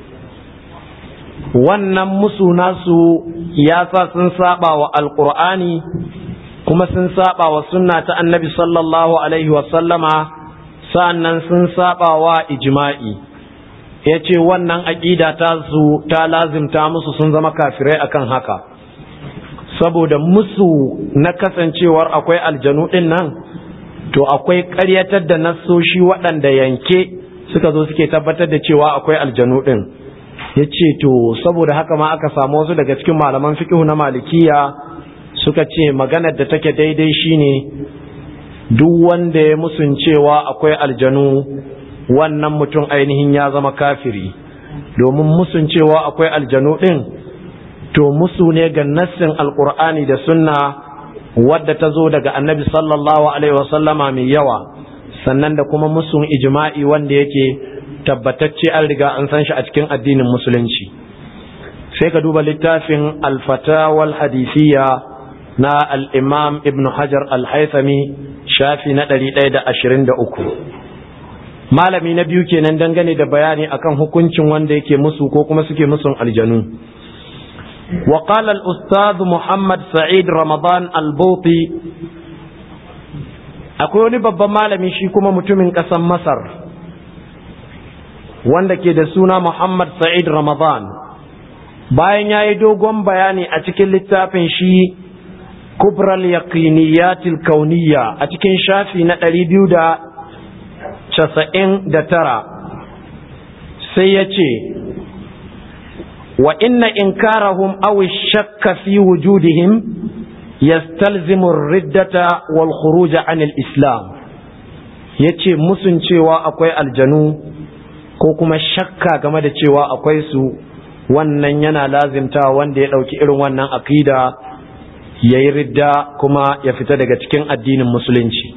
wannan musu nasu ya sa sun saba wa alqur'ani kuma sun saba wa sunna ta annabi sallallahu alaihi wa sallama, sa'annan sun saba wa ijma'i. yace wannan aqida ta su ta lazimta musu sun zama kafirai akan haka, saboda musu na kasancewar akwai aljanu din nan to akwai ƙaryatar da nassoshi waɗanda yanke suka zo suke tabbatar da cewa akwai aljanu din. yace to saboda haka ma aka samu wasu daga cikin malaman fiqh na malikiya suka ce maganar da take daidai shine duk wanda ya musun cewa akwai aljanu wannan mutum ainihin ya zama kafiri, domin musun cewa akwai aljanu din to musu ne ga nassin alqur'ani da sunna wadda ta zo daga annabi sallallahu alaihi wasallama mai yawa, sannan da kuma musun ijma'i wanda yake tabbatacce an riga an san shi a cikin addinin musulunci. sai ka duba littafin al-fatawa al-hadithiyya na al-imam ibn hajar al-haythami shafi na ɗari ɗaya da ashirin da uku. malami na biyu kenan dangane da bayani akan hukuncin wanda yake musu ko kuma suke musun aljanu. وقال الأستاذ محمد سعيد رمضان البوطي akwai wani babban malami shi kuma mutumin ƙasar Masar wanda ke da suna Muhammad Sa'id Ramadan, bayan ya yi dogon bayani a cikin littafin shi Kubral Yaqiniyatil Kauniyya a cikin shafi na ɗari biyu da casa'in da tara sai ya ce wa inna inkarahum aw shakka fi wujudihim yastalzimu ar-riddata wal khuruj an al-islam. yace musun cewa akwai aljanu ko kuma shakka game da cewa akwai su, wannan yana lazimta wanda ya dauki irin wannan aqida yayi ridda kuma ya fita daga cikin addinin musulunci.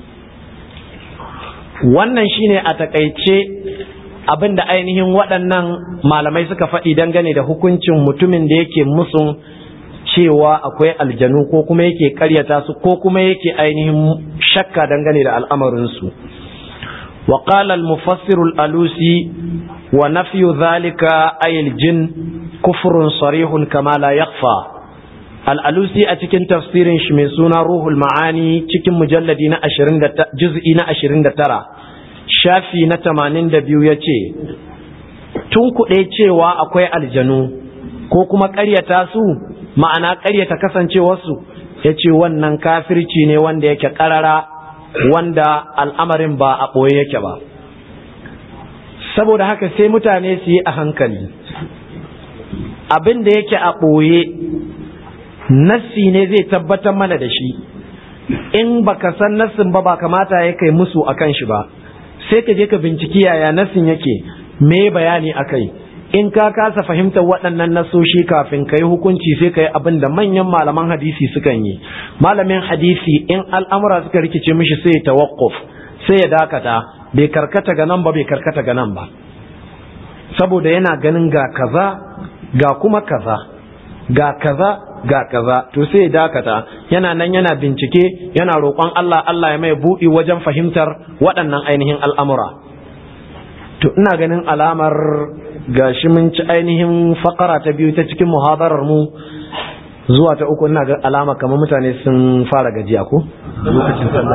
wannan shine a takaice abinda ainihin waɗannan malamai suka faɗi dangane da hukuncin mutumin da yake musun cewa akwai aljanu ko kuma yake ƙaryata su ko kuma yake ainihin shakka dangane da al'amarinsu. wa qala al-mufassir al-alusi wa nafyu dhalika ay al-jin kufrun sarihun kama la yakhfa. al-alusi a cikin tafsirin shi mai suna ruhul ma'ani cikin mujalladi na ashirin juz'i na ashirin da tara shafi na tamanin da biyu ya ce tun kuɗe cewa akwai aljanu ko kuma ƙaryata su, ma'ana ƙaryata kasancewarsu, ya ce wannan kafirci ne wanda yake ƙarara, wanda al'amarin ba a ɓoye yake ba. saboda haka sai mutane su yi a hankali, abin da yake a ɓoye nassi ne zai tabbatar mana da shi. in baka san nassin ba ba kamata ya kai musu akan shi ba, sai ka je ka binciki yaya nassin yake, me bayani akai. in ka kasa fahimtar waɗannan nasoshi kafin kai hukunci sai kai abin da manyan malaman hadisi sukan yi. malamin hadisi in al'amura suka rikice mishi sai ya tawaqquf, sai ya dakata, bai karkata ga nan ba bai karkata ga nan ba, saboda yana ganin ga kaza ga kuma kaza ga kaza ga kaza, to sai ya dakata, yana nan yana bincike, yana roƙon Allah Allah ya mai buɗi wajen fahimtar waɗannan ainihin al'amura. to ina ganin alamar gashi mun ci ainihin fakara ta biyu ta cikin muhadarar mu zuwa ta uku, ina ga alama kamar mutane sun fara gajiya ko lokacin sallah.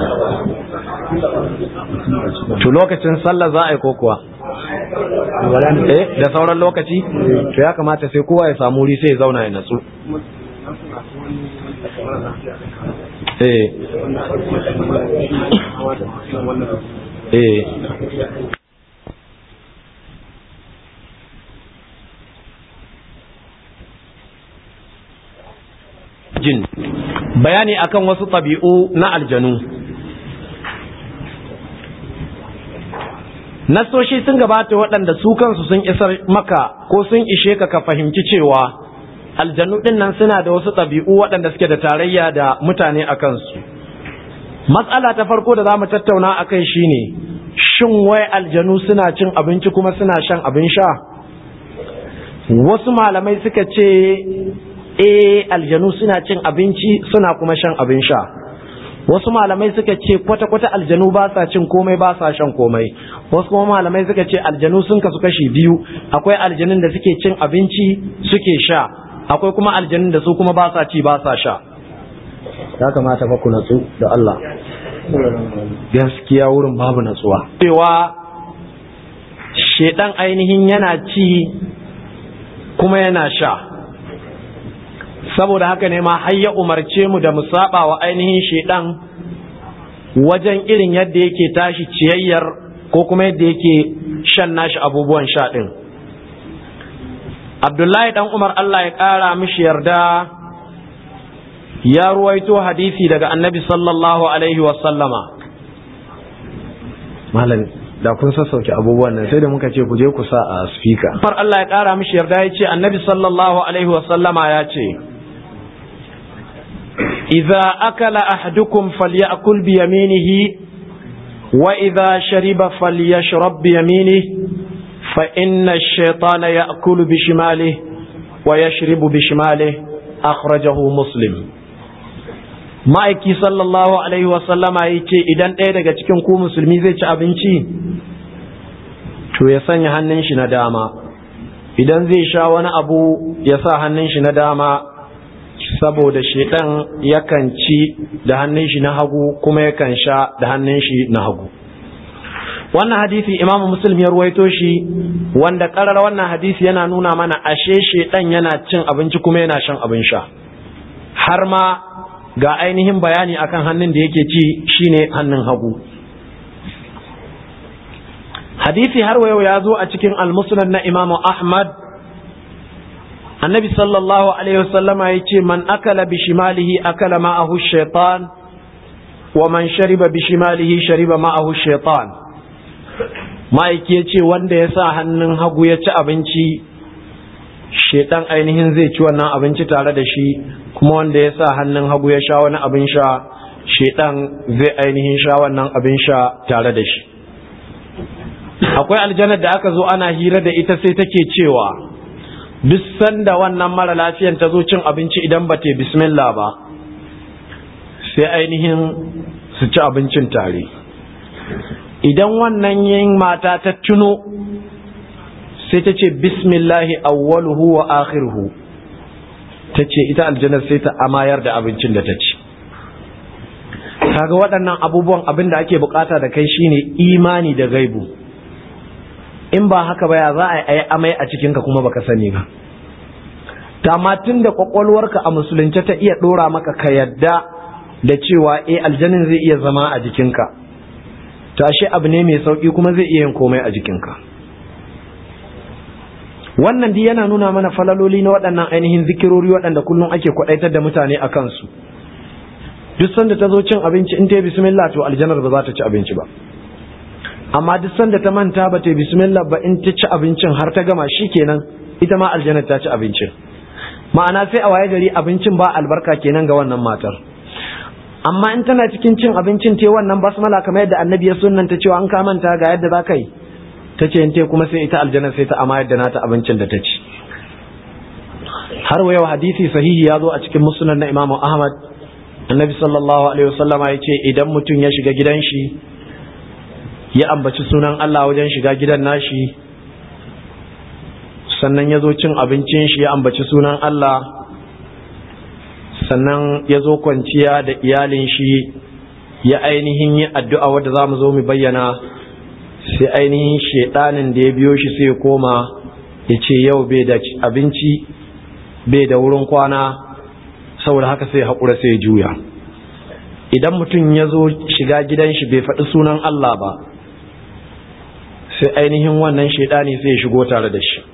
to lokacin sallah za a yi ko kuwa eh da sauran lokaci? to ya kamata sai kowa ya samu wuri sai ya zauna ya natsu. eh eh jin bayani akan wasu tabi'u na aljanu. nasoshi sun gabata waɗanda su kansu sun isar maka ko sun ishe ka ka fahimci cewa aljanu ɗin nan suna da wasu ɗabi'u waɗanda suke da tarayya da mutane a kansu. Matsala ta farko da za mu tattauna a kai shine shin wai aljanu suna cin abinci kuma suna shan abin sha? Wasu malamai suka ce eh aljanu suna cin abinci suna kuma shan abin sha. Wasu malamai suka ce kwata-kwata aljanu ba sa cin komai ba sa shan komai. Wasu kuma malamai suka ce aljanu sun kasu kashi biyu, akwai aljanun da suke cin abinci suke sha, akwai kuma aljanun da su kuma ba sa ci ba sa sha. Ya kamata fa ku natsu da Allah. Gaskiya wurin babu natsuwa. Cewa shedan ainihin yana ci kuma yana sha. Saboda haka ne ma har ya umarce mu da mu saba wa ainihin shedan wajen irin yadda yake tashi ciyayyar ko kuma yadda yake shan nashi abubuwan sha din. Abdullahi dan Umar Allah ya kara mishi yarda ya ruwaito hadisi daga Annabi sallallahu alaihi wa sallama. Malam da kun sassauke abubuwan nan sai da muka ce ku je ku sa a speaker. Far Allah ya kara mishi yarda ya ce Annabi sallallahu alaihi wa sallama ya ce idza akala ahadukum falyakul bi yaminihi wa idza shariba falyashrab bi yaminihi fa inna ash-shaytana ya'kulu bi shimalihi wa yashrabu bi shimalihi akhrajahu Muslim. Ma'aiki sallallahu alaihi wa sallama yace idan ɗaya daga cikin ku musulmi zai ci abinci to ya sanya hannun shi na dama, idan zai sha wani abu ya sa hannun shi na dama, saboda shedan yakan ci da hannun shi na hagu kuma yakan sha da hannun shi na hagu. Wannan hadisi Imam Muslim ya ruwaito shi, wanda karar wannan hadisi yana nuna mana ashe shedan yana cin abinci kuma yana shan abin sha, har ma ga ainihin bayani akan hannun da yake ci shine hannun hagu. Hadisi har wayo ya zo a cikin al-Musnad na Imam Ahmad. Annabi sallallahu alaihi wasallama yace man akala bi shimalihi akala ma'ahu shaytan wa man shariba bi shimalihi shariba ma'ahu shaytan. Ma'aiki yace wanda ya sa hannun hagu ya ci abinci shedan ainihin zai ci wannan abinci tare da shi, kuma wanda ya sa hannun hagu ya sha wani abin sha shedan zai ainihin sha wannan abin sha tare da shi. Akwai aljannar da aka zo ana hira da ita sai take cewa duk sanda wannan mara lafiyan ta zo cin abinci idan ba ta yi bismillah ba sai ainihin su ci abincin tare. Idan wannan yin mata ta tuno sai ta ce bismillahi awwaluhu wa akhiruhu, ta ce ita aljannar sai ta amayar da abincin da ta ci. Kaga waɗannan abubuwan abin da ake bukata da kai shine imani da gaibu. In ba haka ba ya za a yi amai a cikinka kuma baka sani ba. Tama tun da kwakwalwarka a musulunce ta iya dora maka ka yadda da cewa eh aljanin zai iya zama a jikinka, tashi abu ne mai sauki kuma zai iya yin komai a jikinka. Wannan dai yana nuna mana falaloli na waɗannan ainihin zikirori waɗanda kullum ake kwaɗaitar da mutane a kansu. Duk sanda ta zo cin abinci in ta yi bismillah to aljanar ba za ta ci abinci ba. Amma duk sanda ta manta ba ta yi bismillah ba in ta ci abincin har ta gama shikenan ita ma aljannar ta ci abincin. Ma'ana sai a waye gari abincin ba albarka kenan ga wannan matar. Amma in tana cikin cin abincin te wannan basmala kamar yadda annabi ya sunnanta cewa an ka manta ga yadda za ka yi, ta ce in te kuma sai ita aljannar sai ta amayar da nata abincin da ta ci. Har wa yau hadisi sahihi ya zo a cikin musnad na Imam Ahmad. Annabi sallallahu alaihi wasallama ya ce idan mutum ya shiga gidan shi ya ambaci sunan Allah wajen shiga gidan nashi, sannan ya zo cin abincin shi ya ambaci sunan Allah, sannan ya zo kwanciya da iyalin shi ya ainihin yi addu'a wadda za mu zo mu bayyana, sai ainihin shedanin da ya biyo shi sai ya koma ya ce yau bai da abinci bai da wurin kwana, saboda haka sai haƙura sai ya juya. Idan mutum ya zo shiga gidan shi bai faɗi sunan Allah ba, sai ainihin wannan shaidani sai ya shigo tare da shi.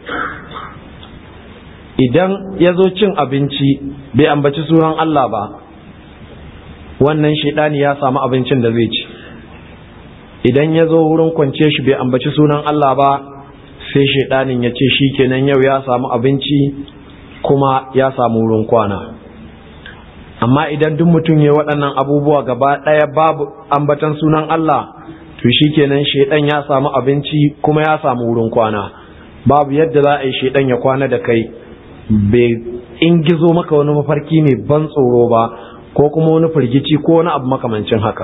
Idan ya zo cin abinci bai ambaci sunan Allah ba, wannan shaidani ya samu abincin da zai ci. idan ya zo wurin kwance shi bai ambaci sunan Allah ba sai shaidanin ya ce shi kenan yau ya samu abinci kuma ya samu wurin kwana. Amma idan duk mutum ya waɗannan abubuwa gaba ɗaya babu ambatan sunan Allah to shi kenan shaidan ya samu abinci kuma ya samu wurin kwana. Babu yadda za a yi shaidan ya kwana da kai bai in gizo maka wani mafarki mai ban tsoro ba ko kuma wani firgici ko wani abu makamancin haka.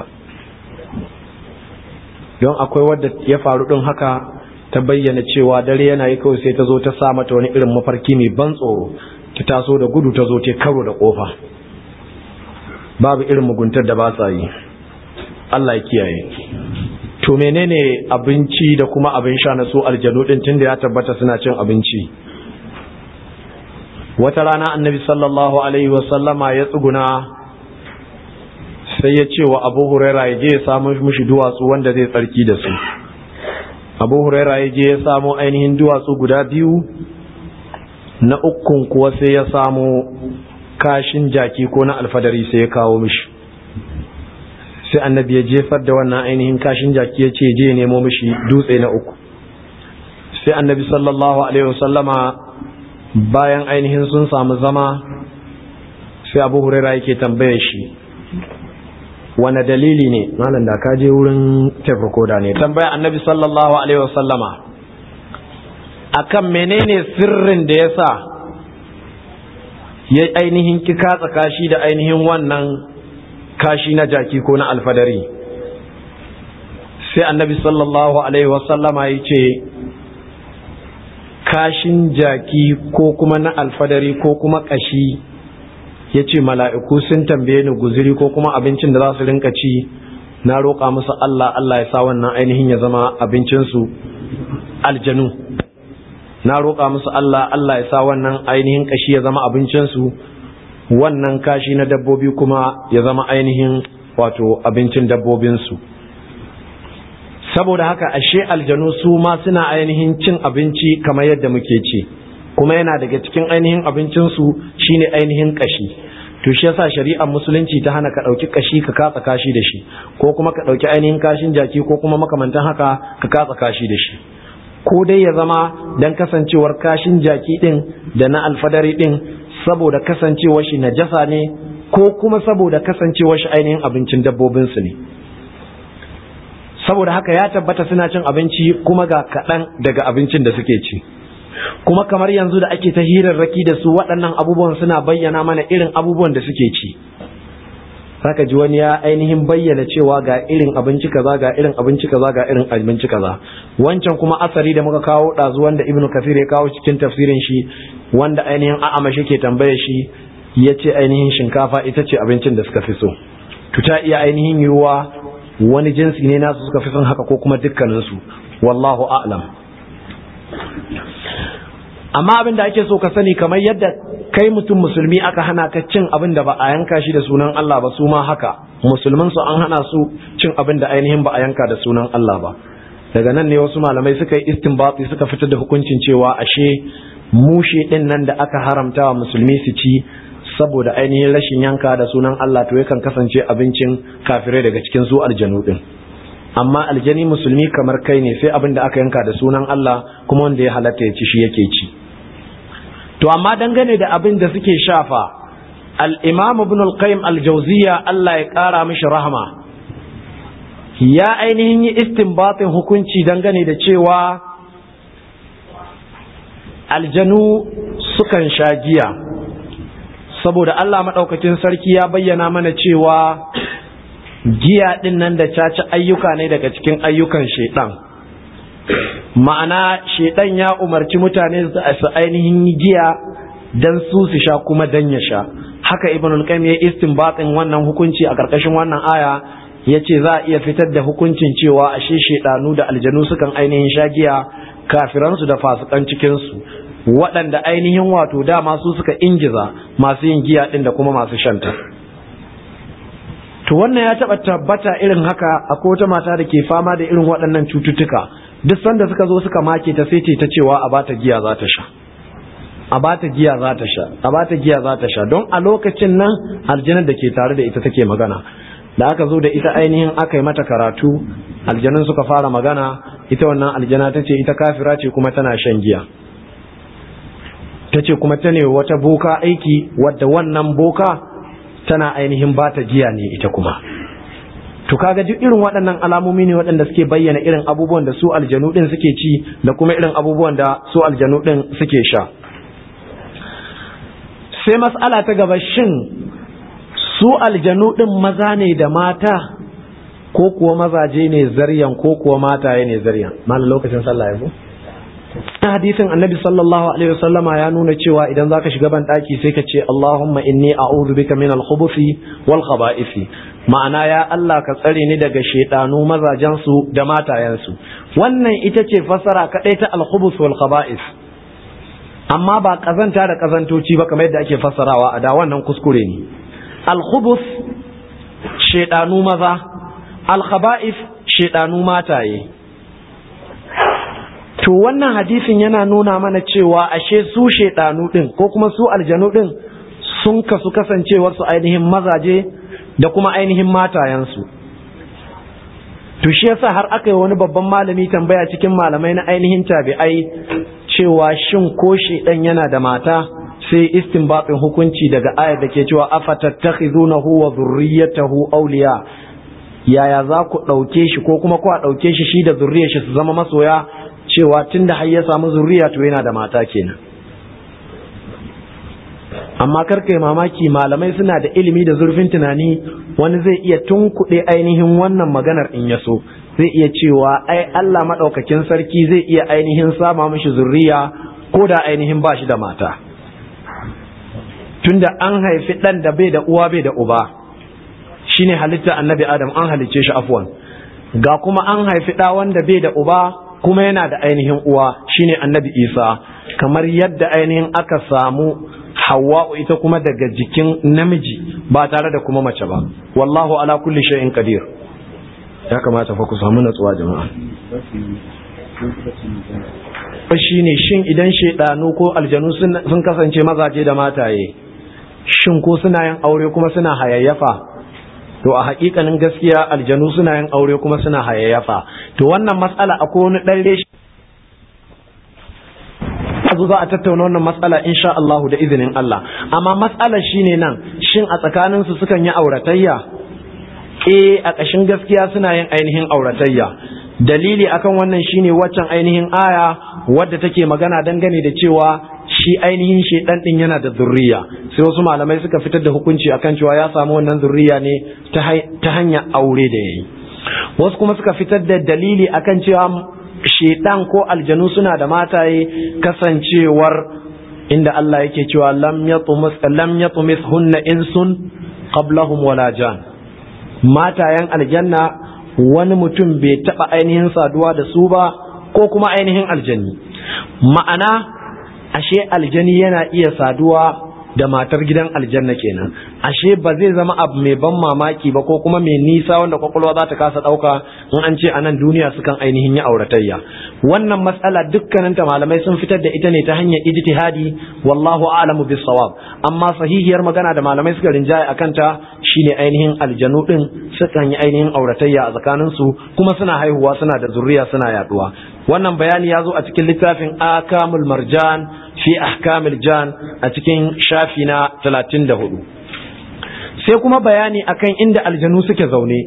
Don akwai wadda ya faru din haka ta bayyana cewa dare yana yi kawai sai ta zo ta sa mata wani irin mafarki mai ban tsoro, ta taso da gudu ta zo ta karo da kofa. Babu irin muguntar da ba sa yi, Allah ya kiyaye. To menene abinci da kuma abin sha na su aljanu din tunda ya tabbata suna cin abinci? Wata rana annabi sallallahu alaihi wasallama ya tsuguna sai ya ce wa Abu Huraira ya je ya samu mishi duwatsu wanda zai tsarki da su. Abu Huraira ya je ya samu ainihin duwatsu guda biyu, na ukun kuwa sai ya samu kashin jaki ko na alfadari sai ya kawo mishi. Sai annabi ya jefar da wannan ainihin kashin jaki ya ce je nemo mishi dutse na uku. Sai annabi sallallahu alaihi wasallama bayan ainihin sun samu zama sai Abu Huraira yake tambaye shi wane dalili ne, malam da ka je wurin tape recorder ne, tambaya annabi sallallahu alaihi wasallama akan menene sirrin da yasa ya ainihin ki katsa kashi da ainihin wannan kashi na jaki ko na alfadari. Sai annabi sallallahu alaihi wasallama yace kashin jaki ko kuma na alfadari ko kuma kashi, ya ce mala'iku sun tambaye ni guziri ko kuma abincin da za su rinka ci, na roƙa musu Allah Allah ya sa wannan ainihin ya zama abincinsu aljanu, na roƙa musu Allah Allah ya sa wannan ainihin kashi ya zama abincinsu, wannan kashi na dabbobi kuma ya zama ainihin wato abincin dabbobinsu. Saboda haka ashe aljanu su ma suna ainihin cin abinci kamar yadda muke ci, kuma yana daga cikin ainihin abincinsu shine ainihin kashi. To shi yasa shari'ar musulunci ta hana ka ɗauki kashi ka katsa kashi da shi, ko kuma ka ɗauki ainihin kashin jaki ko kuma makamantan haka ka katsa kashi da shi. Ko dai ya zama dan kasancewar kashin jaki ɗin da na alfadari ɗin saboda kasancewar shi najasa ne, ko kuma saboda kasancewar shi ainihin abincin dabbobinsu ne. Saboda haka ya tabbata suna cin abinci kuma ga kaɗan daga abincin da suke ci. Kuma kamar yanzu da ake ta hirarraki da su, waɗannan abubuwan suna bayyana mana irin abubuwan da suke ci. Saka ji wani ya ainihin bayyana cewa ga irin abinci kaza ga irin abinci kaza ga irin abinci kaza. Wancan kuma asari da muka kawo ɗazu wanda Ibn Kathir ya kawo cikin tafsirin shi, wanda ainihin a'amashi ke tambaye shi, ya ce ainihin shinkafa ita ce abincin da suka fi so. To ta iya ainihin yiwuwa wani jinsi ne nasu suka fi son haka ko kuma dukkaninsu, wallahu a'lam. Amma abin da ake so ka sani, kamar yadda kai mutum musulmi aka hana ka cin abin da ba a yanka shi da sunan Allah ba, su ma haka musulman su an hana su cin abin da ainihin ba a yanka da sunan Allah ba. Daga nan ne wasu malamai suka yi istinbati suka fitar da hukuncin cewa ashe mushe din nan da aka haramta wa musulmi su ci saboda ainihin rashin yanka da sunan Allah, to yakan kasance abincin kafirai daga cikin su aljanu din. Amma aljani musulmi kamar kai ne, sai abin da aka yanka da sunan Allah kuma wanda ya halatta ya ci shi yake ci. To amma dangane da abin da suke shafa, al-Imam Ibn al-Qayyim al-Jawziyya Allah ya kara mishi rahama ya ainihin yi istinbatin hukunci dangane da cewa aljanu sukan sha giya, saboda Allah maɗaukakin sarki ya bayyana mana cewa giya ɗin nan da caca ayyuka ne daga cikin ayyukan shaiɗan. Ma'ana shaiɗan ya umarci mutane su ainihin giya don su su sha kuma dan ya sha. Haka Ibn al-Qayyim ya istinbatin wannan hukunci a ƙarƙashin wannan aya, ya ce za a iya fitar da hukuncin cewa ashe shaiɗanu da aljanu sukan ainihin sha giya, kafiransu da fasikan cikinsu, waɗanda ainihin wato dama su suka ingiza masu yin giya ɗin da kuma masu shanta. To wannan ya taɓa tabbata irin haka. Akwai wata mata da ke fama da irin waɗannan cututtuka, duk sanda suka zo suka make ta sai ta cewa a bata giya za ta sha, a bata giya za ta sha, a bata giya za ta sha, don a lokacin nan aljanar da ke tare da ita take magana. da aka zo da ita ainihin aka yi mata karatu, aljanun suka fara magana, ita wannan aljana ta ce ita kafira ce kuma tana shan giya. Ta ce kuma ta ne wata boka aiki wadda wannan boka tana ainihin ba ta giya ne ita kuma. To kaga duk irin waɗannan alamomi ne waɗanda suke bayyana irin abubuwan da su aljanu ɗin suke ci da kuma irin abubuwan da su aljanu ɗin suke sha. Sai mas'ala ta gaba, shin su aljanu ɗin maza ne da mata ko kuwa mazaje ne zaryan ko kuwa mataye ne zaryan? Malam lokacin sallah ya zo? Hadisin annabi sallallahu alaihi wasallama ya nuna cewa idan zaka shiga ban daki sai ka ce Allahumma inni a'udhu bika min al-khubuthi wal khaba'isi, ma'ana ya Allah ka tsare ni daga shedanu mazajen su da matayen su. Wannan ita ce fasara kadai ta al-khubuth wal khaba'is, amma ba kazanta da kazantoci ba kamar yadda ake fassarawa a da, wannan kuskure ne. Al-khubuth shedanu maza, al-khaba'is shedanu mataye. To wannan hadisin yana nuna mana cewa ashe su shedanu din ko kuma su aljanu din sun kasu kasancewar su ainihin mazaje da kuma ainihin matayensu. To shi yasa har aka yi wani babban malami tambaya cikin malamai na ainihin tabi'ai cewa shin ko shedan yana da mata, sai istinbatin hukunci daga ayar da ke cewa afatattakhizunahu wa dhurriyyatahu awliya, yaya za ku dauke shi ko kuma ku a dauke shi shi da zurriyar shi su zama masoya, cewa tunda har ya samu zuriya to yana da mata kenan. Amma karkai mamaki, malamai suna da ilimi da zurfin tunani, wani zai iya tunkuɗe ainihin wannan maganar in ya so, zai iya cewa ai Allah maɗaukakin sarki zai iya ainihin sama mishi zuriya ko da ainihin ba shi da mata, tunda an haifi ɗan da bai da uwa bai da uba, shine halitta annabi Adam, an halicce shi afwan, ga kuma an haifi ɗa wanda bai da uba kuma yana da ainihin uwa, shine annabi Isa, kamar yadda ainihin aka samu Hawwa'u ita kuma daga jikin namiji ba tare da kuma mace ba. Wallahu ala kulli shay'in qadir. Ya kamata fa ku samu natsuwa jama'a. Shine shin idan shedanu ko aljanu sun kasance mazaje da mataye, shin ko suna yin aure kuma suna hayayyafa? To a hakikanin gaskiya aljanu suna yin aure kuma suna hayayyafa. To wannan mas'ala akwai wani dan reshi azu za a tattauna wannan mas'ala insha Allah da izinin Allah. Amma mas'alar shine nan, shin a tsakanin su sukan yi auratayya? Eh, a ƙashin gaskiya suna yin ainihin auratayya. Dalili akan wannan shine waccan ainihin aya wadda take magana dangane da cewa shi ainihin shedan din yana da zurriya, sai wasu malamai suka fitar da hukunci akan cewa ya samu wannan zurriya ne ta hanyar aure da yayi. Wasu kuma suka fitar da dalili akan cewa shedan ko aljanu suna da mataye, kasancewar inda Allah yake cewa lam yatumis lam yatumis hunna insun qablahum wala jan, matayen aljanna wani mutum bai taba ainihin saduwa da su ba ko kuma ainihin aljanni. Ma'ana ashe aljani yana iya saduwa da matar gidan aljanna kenan, ashe ba zai zama abu mai ban mamaki ba ko kuma mai nisa wanda kwakwalwa za ta kasa ɗauka in an ce a nan duniya sukan ainihin yi auratayya. Wannan matsala dukkaninta malamai sun fitar da ita ne ta hanyar ijtihadi, wallahu a'lamu bis sawab, amma sahihiyar magana da malamai suka rinjaye akan ta shine ainihin aljanu din sukan yi ainihin auratayya a tsakanin su kuma suna haihuwa, suna da zuriya, suna yaduwa. Wannan bayani ya zo a cikin littafin Akamul Marjan fi Ahkamil Jan a cikin shafi na talatin da hudu. Sai kuma bayani akan inda aljanu suke zaune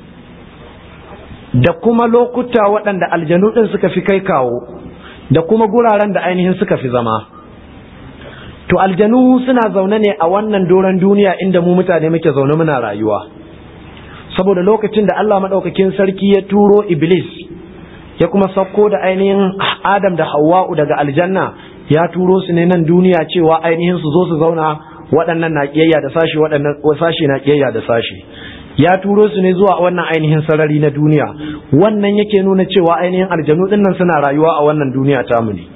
da kuma lokuta waɗanda aljanu ɗin suka fi kai kawo da kuma guraren da ainihin suka fi zama. To aljanu suna zaune ne a wannan doron duniya inda mu mutane muke zaune muna rayuwa, saboda lokacin da Allah maɗaukakin sarki ya turo Iblis ya kuma sauko da ainihin Adam da Hawwa'u daga aljanna, ya turo su ne nan duniya cewa ainihin su zo su zauna, waɗannan na kiyayya da sashi, waɗannan sashi na kiyayya da sashi. Ya turo su ne zuwa wannan ainihin sarari na duniya. Wannan yake nuna cewa ainihin aljanu din nan suna rayuwa a wannan duniya tamu ne.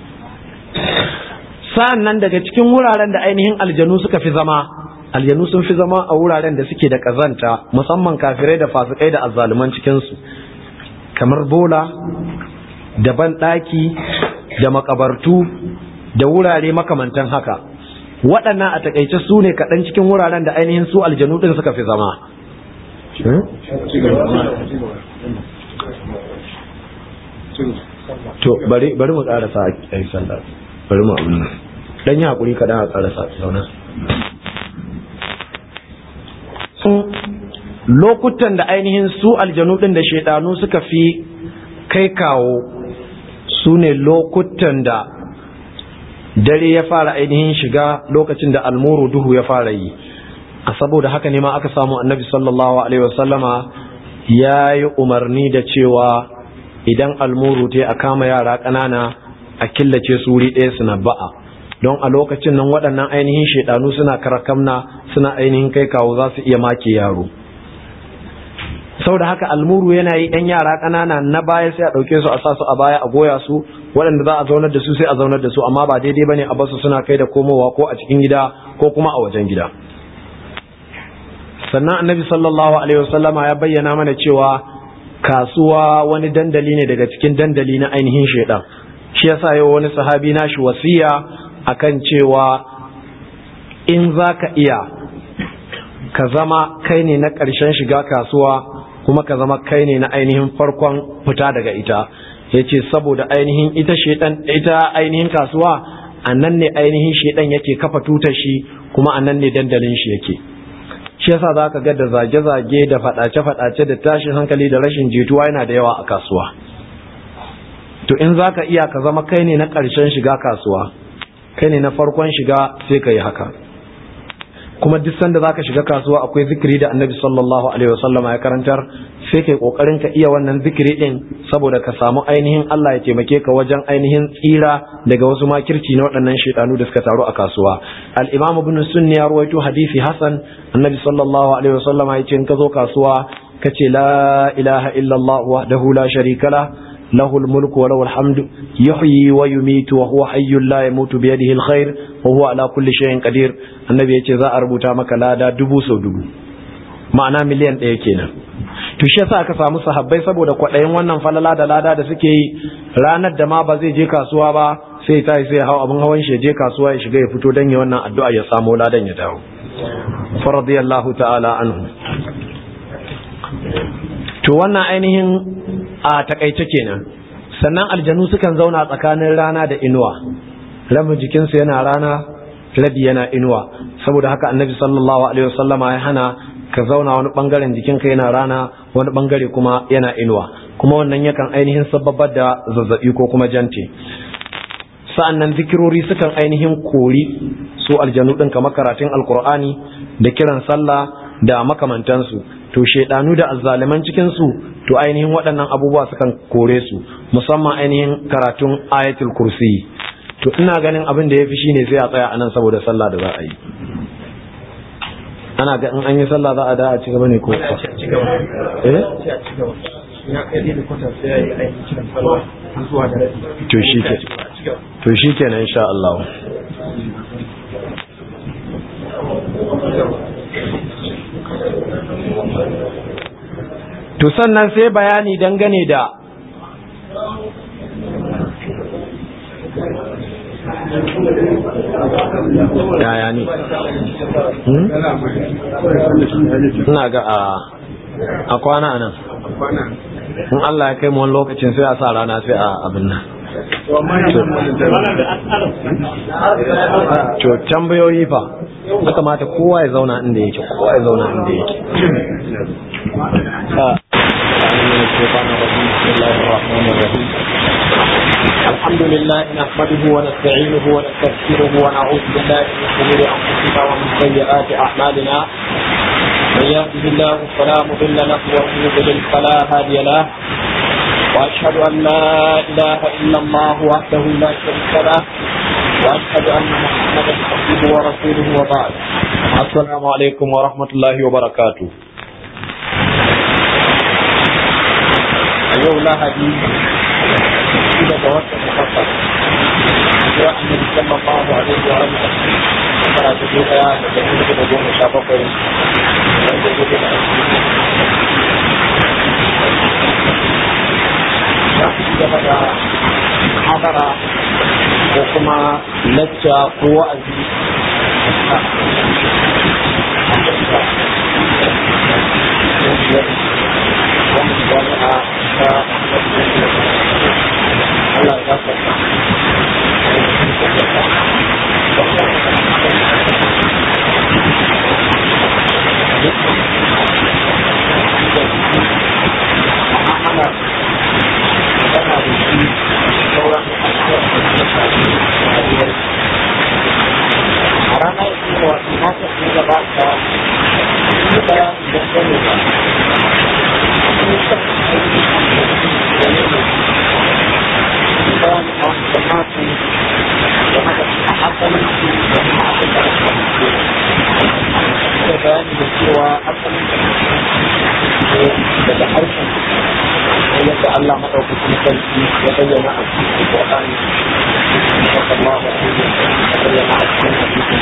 Sa'an nan daga cikin wuraren da ainihin aljanu suka fi zama, aljanu sun fi zama a wuraren da suke da kazanta, musamman kafirai da fasikai da azzaluman cikin su, kamar bola da banɗaki da makabartu da wurare makamantan haka. Waɗannan a takaice su ne kaɗan cikin wuraren da ainihin su aljanu ɗin suka fi zama. to bari bari mu karasa a yi sallah bari mu abin nan dan yi hakuri kadan a karasa zauna. Lokutan da ainihin su aljanu din da shaidanu suka fi kai kawo su ne lokutan da dare ya fara ainihin shiga, lokacin da almuru duhu ya fara yi. A saboda haka ne ma aka samu annabi sallallahu alaihi wasallama ya yi umarni da cewa idan almuru ta a kama yara ƙanana a killace su wuri ɗaya suna ba'a, don a lokacin nan waɗannan ainihin shaidanu suna karakamna suna ainihin kai kawo za su iya make yaro. Saboda haka almuru yana yi ɗan yara ƙanana na baya sai a ɗauke su a sa su a baya a goya su, waɗanda za a zaunar da su sai a zaunar da su, amma ba daidai bane a basu suna kai da komowa ko a cikin gida ko kuma a wajen gida. Sannan annabi sallallahu alaihi wasallama ya bayyana mana cewa kasuwa wani dandali ne daga cikin dandali na ainihin shaidan. Shi yasa yau wani sahabi nashi wasiya akan cewa in zaka iya ka zama kai ne na ƙarshen shiga kasuwa kuma ka zama kai ne na ainihin farkon fita daga ita. Yace saboda ainihin ita shaidan ita ainihin kasuwa annan ne ainihin shaidan yake kafa tutar shi, kuma annan ne dandalin shi yake. Shi yasa za ka ga da zage-zage da faɗace-faɗace da tashin hankali da rashin jituwa yana da yawa a kasuwa. To in za ka iya ka zama kai ne na ƙarshen shiga kasuwa, kai ne na farkon shiga, sai ka yi haka. Kuma duk sanda za ka shiga kasuwa akwai zikiri da annabi sallallahu alaihi wasallama ya karantar, sai kai ƙoƙarin ka iya wannan zikiri ɗin saboda ka samu ainihin Allah ya taimake ka wajen ainihin tsira daga wasu makirci na waɗannan shaitanu da suka taru a kasuwa. Al-Imam Ibn Sunni ya rawaito hadisi Hasan, annabi sallallahu alaihi wasallama ya ce in ka zo kasuwa ka ce la ilaha illallah wahdahu la sharika la lahul mulku wa lahul hamdu yuhyi wa yumitu wa huwa hayyul la yamutu bi yadihi alkhair wa huwa ala kulli shay'in qadir. Annabi ya ce za a rubuta maka lada dubu sau dubu, ma'ana miliyan ɗaya kenan. To shi yasa aka samu sahabbai saboda kwaɗayin wannan falala da lada da suke yi, ranar da ma ba zai je kasuwa ba sai ta sai hau abin hawan shi je kasuwa ya shiga ya fito dan ya wannan addu'a ya samu ladan ya dawo. Fa radiyallahu ta'ala anhu. To wannan ainihin a takaice kenan. Sannan aljanu sukan zauna tsakanin rana da inuwa, rabin jikinsu yana rana, rabi yana inuwa. Saboda haka annabi sallallahu alaihi wasallama ya hana ka zauna wani bangaren jikinka yana rana, wani bangare kuma yana inuwa, kuma wannan yakan ainihin sababar da zazzabi ko kuma jante. Sa'annan zikirori sukan ainihin kori su aljanu din kamar karatun alkur'ani da kiran sallah da makamantansu. To shedanu da azzaliman cikin su to ainihin waɗannan abubuwa sukan kore su, musamman ainihin karatun ayatul kursi. To ina ganin abin da yafi shine sai a tsaya anan saboda sallah da za a yi. Ana ga in an yi sallah za a da a ci gaba ne ko eh to shi ke to shi kenan insha Allah. To sannan sai bayani dangane da yaya ne ina ga a kwana nan in Allah ya kai mu wani lokacin sai a sa rana sai a abin nan. To tambayoyi fa ya kamata kowa ya zauna inda yake kowa ya zauna inda yake. الحمد لله نحمده ونستعينه ونستغفره ونعوذ بالله من شرور انفسنا ومن سيئات اعمالنا. من يهده الله فلا مضل له ومن يضلل فلا هادي له. واشهد ان لا اله الا الله وحده لا شريك له واشهد ان محمدا عبده ورسوله وبعد. السلام عليكم ورحمة الله وبركاته. اليوم لا حديث إذا توسط فقط جاء النبي صلى الله عليه وسلم فلا تجوز يا تجوز بدون شابقين إذا حضر وكما لجأ قوة biyar wannan jami'a ta Allah ya fata Allah madaukakin sarki ya bayyana a cikin Qur'ani sallallahu alaihi wa sallam ya bayyana a cikin hadisi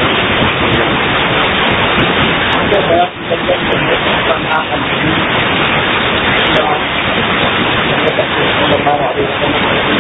da ya tabbata da wannan hadisi da Annabi sallallahu alaihi wa sallam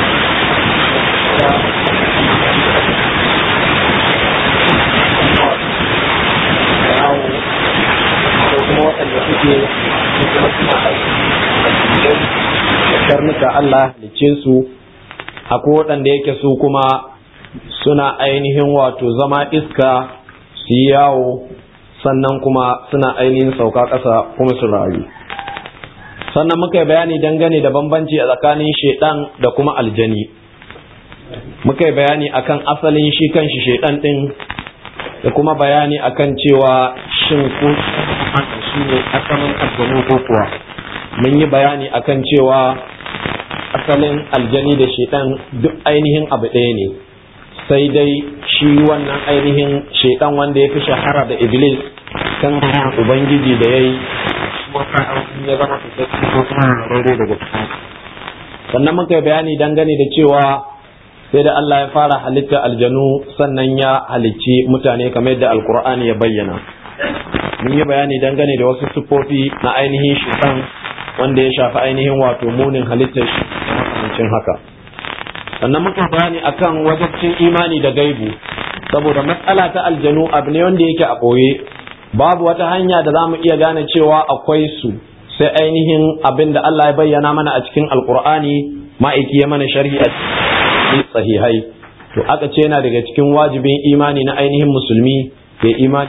da kuma waɗanda suke kuma suna aiki karnuka Allah halicce su, akwai waɗanda yake su kuma suna ainihin wato zama iska su yi yawo, sannan kuma suna ainihin sauka ƙasa kuma su rayu. Sannan muka yi bayani dangane da bambanci a tsakanin shaiɗan da kuma aljani. Muka yi bayani akan asalin shi kanshi shaiɗan ɗin da kuma bayani akan cewa shin ko shi ne asalin aljanu ko kuwa. Mun yi bayani akan cewa asalin aljani da shaitan duk ainihin abu ɗaya ne, sai dai shi wannan ainihin shaitan wanda ya fi shahara da iblis kan ubangiji da ya yi ya zama daga sannan muka yi bayani dangane da cewa sai da Allah ya fara halitta aljanu sannan ya halicci mutane kamar yadda alkur'ani ya bayyana. Mun yi bayani dangane da wasu siffofi na ainihin shaitan wanda ya shafi ainihin wato munin halittar shi cin haka. Sannan muka bayani akan wajibcin imani da gaibu, saboda matsala ta aljanu abu ne wanda yake a ɓoye, babu wata hanya da za mu iya gane cewa akwai su sai ainihin abin da Allah ya bayyana mana a cikin alkur'ani, ma'aiki ya mana sharhi a cikin sahihai. To aka ce yana daga cikin wajibin imani na ainihin musulmi ya imani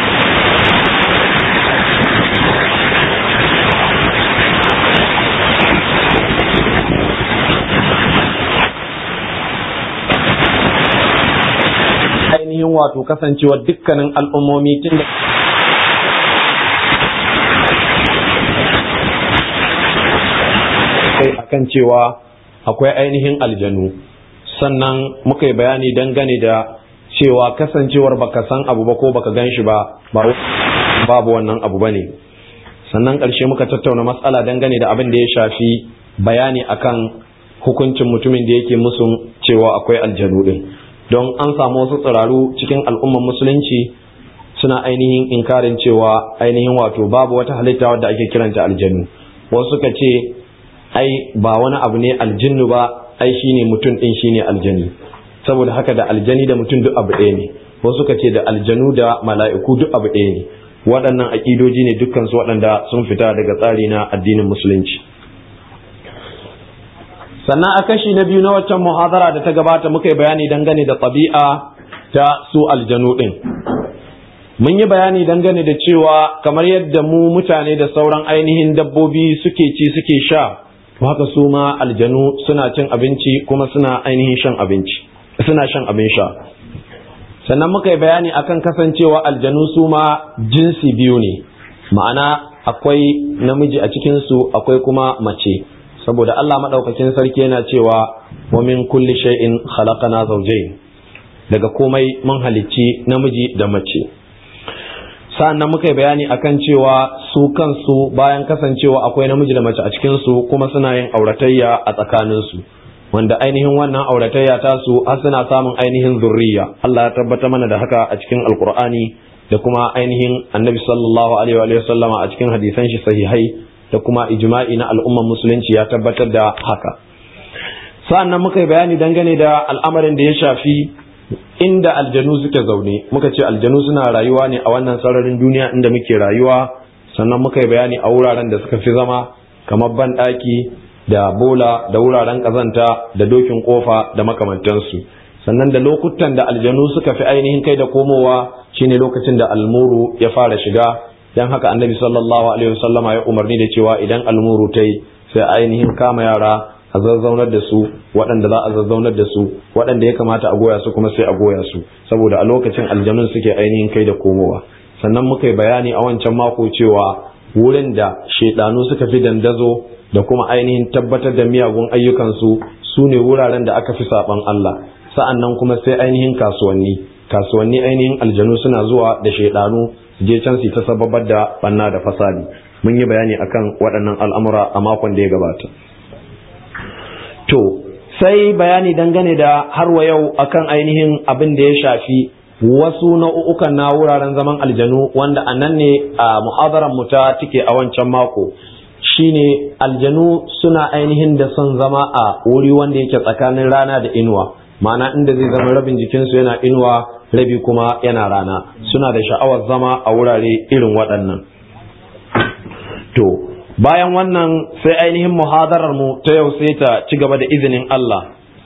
ainihin wato kasancewar dukkanin al'ummomi tun da kai akan cewa akwai ainihin aljanu. Sannan muka yi bayani dangane da cewa kasancewar baka san abu ba ko baka gan shi ba babu wannan abu bane. Sannan ƙarshe muka tattauna matsala dangane da abin da ya shafi bayani akan hukuncin mutumin da yake musun cewa akwai aljanu din, don an samu wasu tsiraru cikin al'ummar musulunci suna ainihin inkarin cewa ainihin wato babu wata halitta wadda ake kiranta aljanu. Wasu suka ce ai ba wani abu ne aljinnu ba, ai shine mutum din shine aljani, saboda haka da aljani da mutum duk abu ɗaya ne. Wasu suka ce da aljanu da mala'iku duk abu ɗaya ne. Waɗannan aƙidoji ne dukkan su waɗanda sun fita daga tsari na addinin musulunci. Sannan a kashi na biyu na waccan muhadara da ta gabata muka yi bayani dangane da ɗabi'a ta su aljanu ɗin. Mun yi bayani dangane da cewa kamar yadda mu mutane da sauran ainihin dabbobi suke ci suke sha, haka su ma aljanu suna cin abinci kuma suna ainihin shan abinci, suna shan abin sha. Sannan muka yi bayani akan kasancewa aljanu su ma jinsi biyu ne, ma'ana akwai namiji a cikinsu akwai kuma mace. Saboda Allah maɗaukakin sarki yana cewa wa min kulli shay'in khalaqana zawjayn, daga komai mun halicci namiji da mace. Sa'annan muka yi bayani akan cewa su kansu bayan kasancewa akwai namiji da mace a cikin su kuma suna yin auratayya a tsakanin su, wanda ainihin wannan auratayya ta su har suna samun ainihin zurriya. Allah ya tabbata mana da haka a cikin Alqur'ani da kuma ainihin Annabi sallallahu alaihi wa sallama a cikin hadisan shi sahihai, da kuma ijma'i na al'ummar musulunci ya tabbatar da haka. Sa'annan muka yi bayani dangane da al'amarin da ya shafi inda aljanu suke zaune. Muka ce aljanu suna rayuwa ne a wannan sararin duniya inda muke rayuwa, sannan muka yi bayani a wuraren da suka fi zama kamar banɗaki da bola da wuraren ƙazanta da dokin ƙofa da makamantansu. Sannan da lokutan da aljanu suka fi ainihin kai da komowa shine lokacin da almuru ya fara shiga, dan haka annabi sallallahu alaihi wasallama ya umarni da cewa idan almuru ta yi sai ainihin kama yara a zazzaunar da su, waɗanda za a zazzaunar da su, waɗanda ya kamata a goya su kuma sai a goya su, saboda a lokacin aljanun suke ainihin kai da komowa. Sannan muka yi bayani a wancan mako cewa wurin da shaidanu suka fi dandazo da kuma ainihin tabbatar da miyagun ayyukansu su ne wuraren da aka fi saɓan Allah. Sa'an nan kuma sai ainihin kasuwanni kasuwanni ainihin aljanu suna zuwa da shaidanu je can su ta sababar da banna da fasadi. Mun yi bayani akan waɗannan al'amura a makon da ya gabata. To sai bayani dangane da har wa yau akan ainihin abin da ya shafi wasu nau'ukan na wuraren zaman aljanu, wanda a nan ne a muhadarar mu ta tike a wancan mako, shine aljanu suna ainihin da son zama a wuri wanda yake tsakanin rana da inuwa, ma'ana inda zai zama rabin jikinsu yana inuwa rabi kuma yana rana. Suna da sha'awar zama a wurare irin waɗannan. To bayan wannan sai ainihin muhadarar mu ta yau sai ta ci gaba da izinin Allah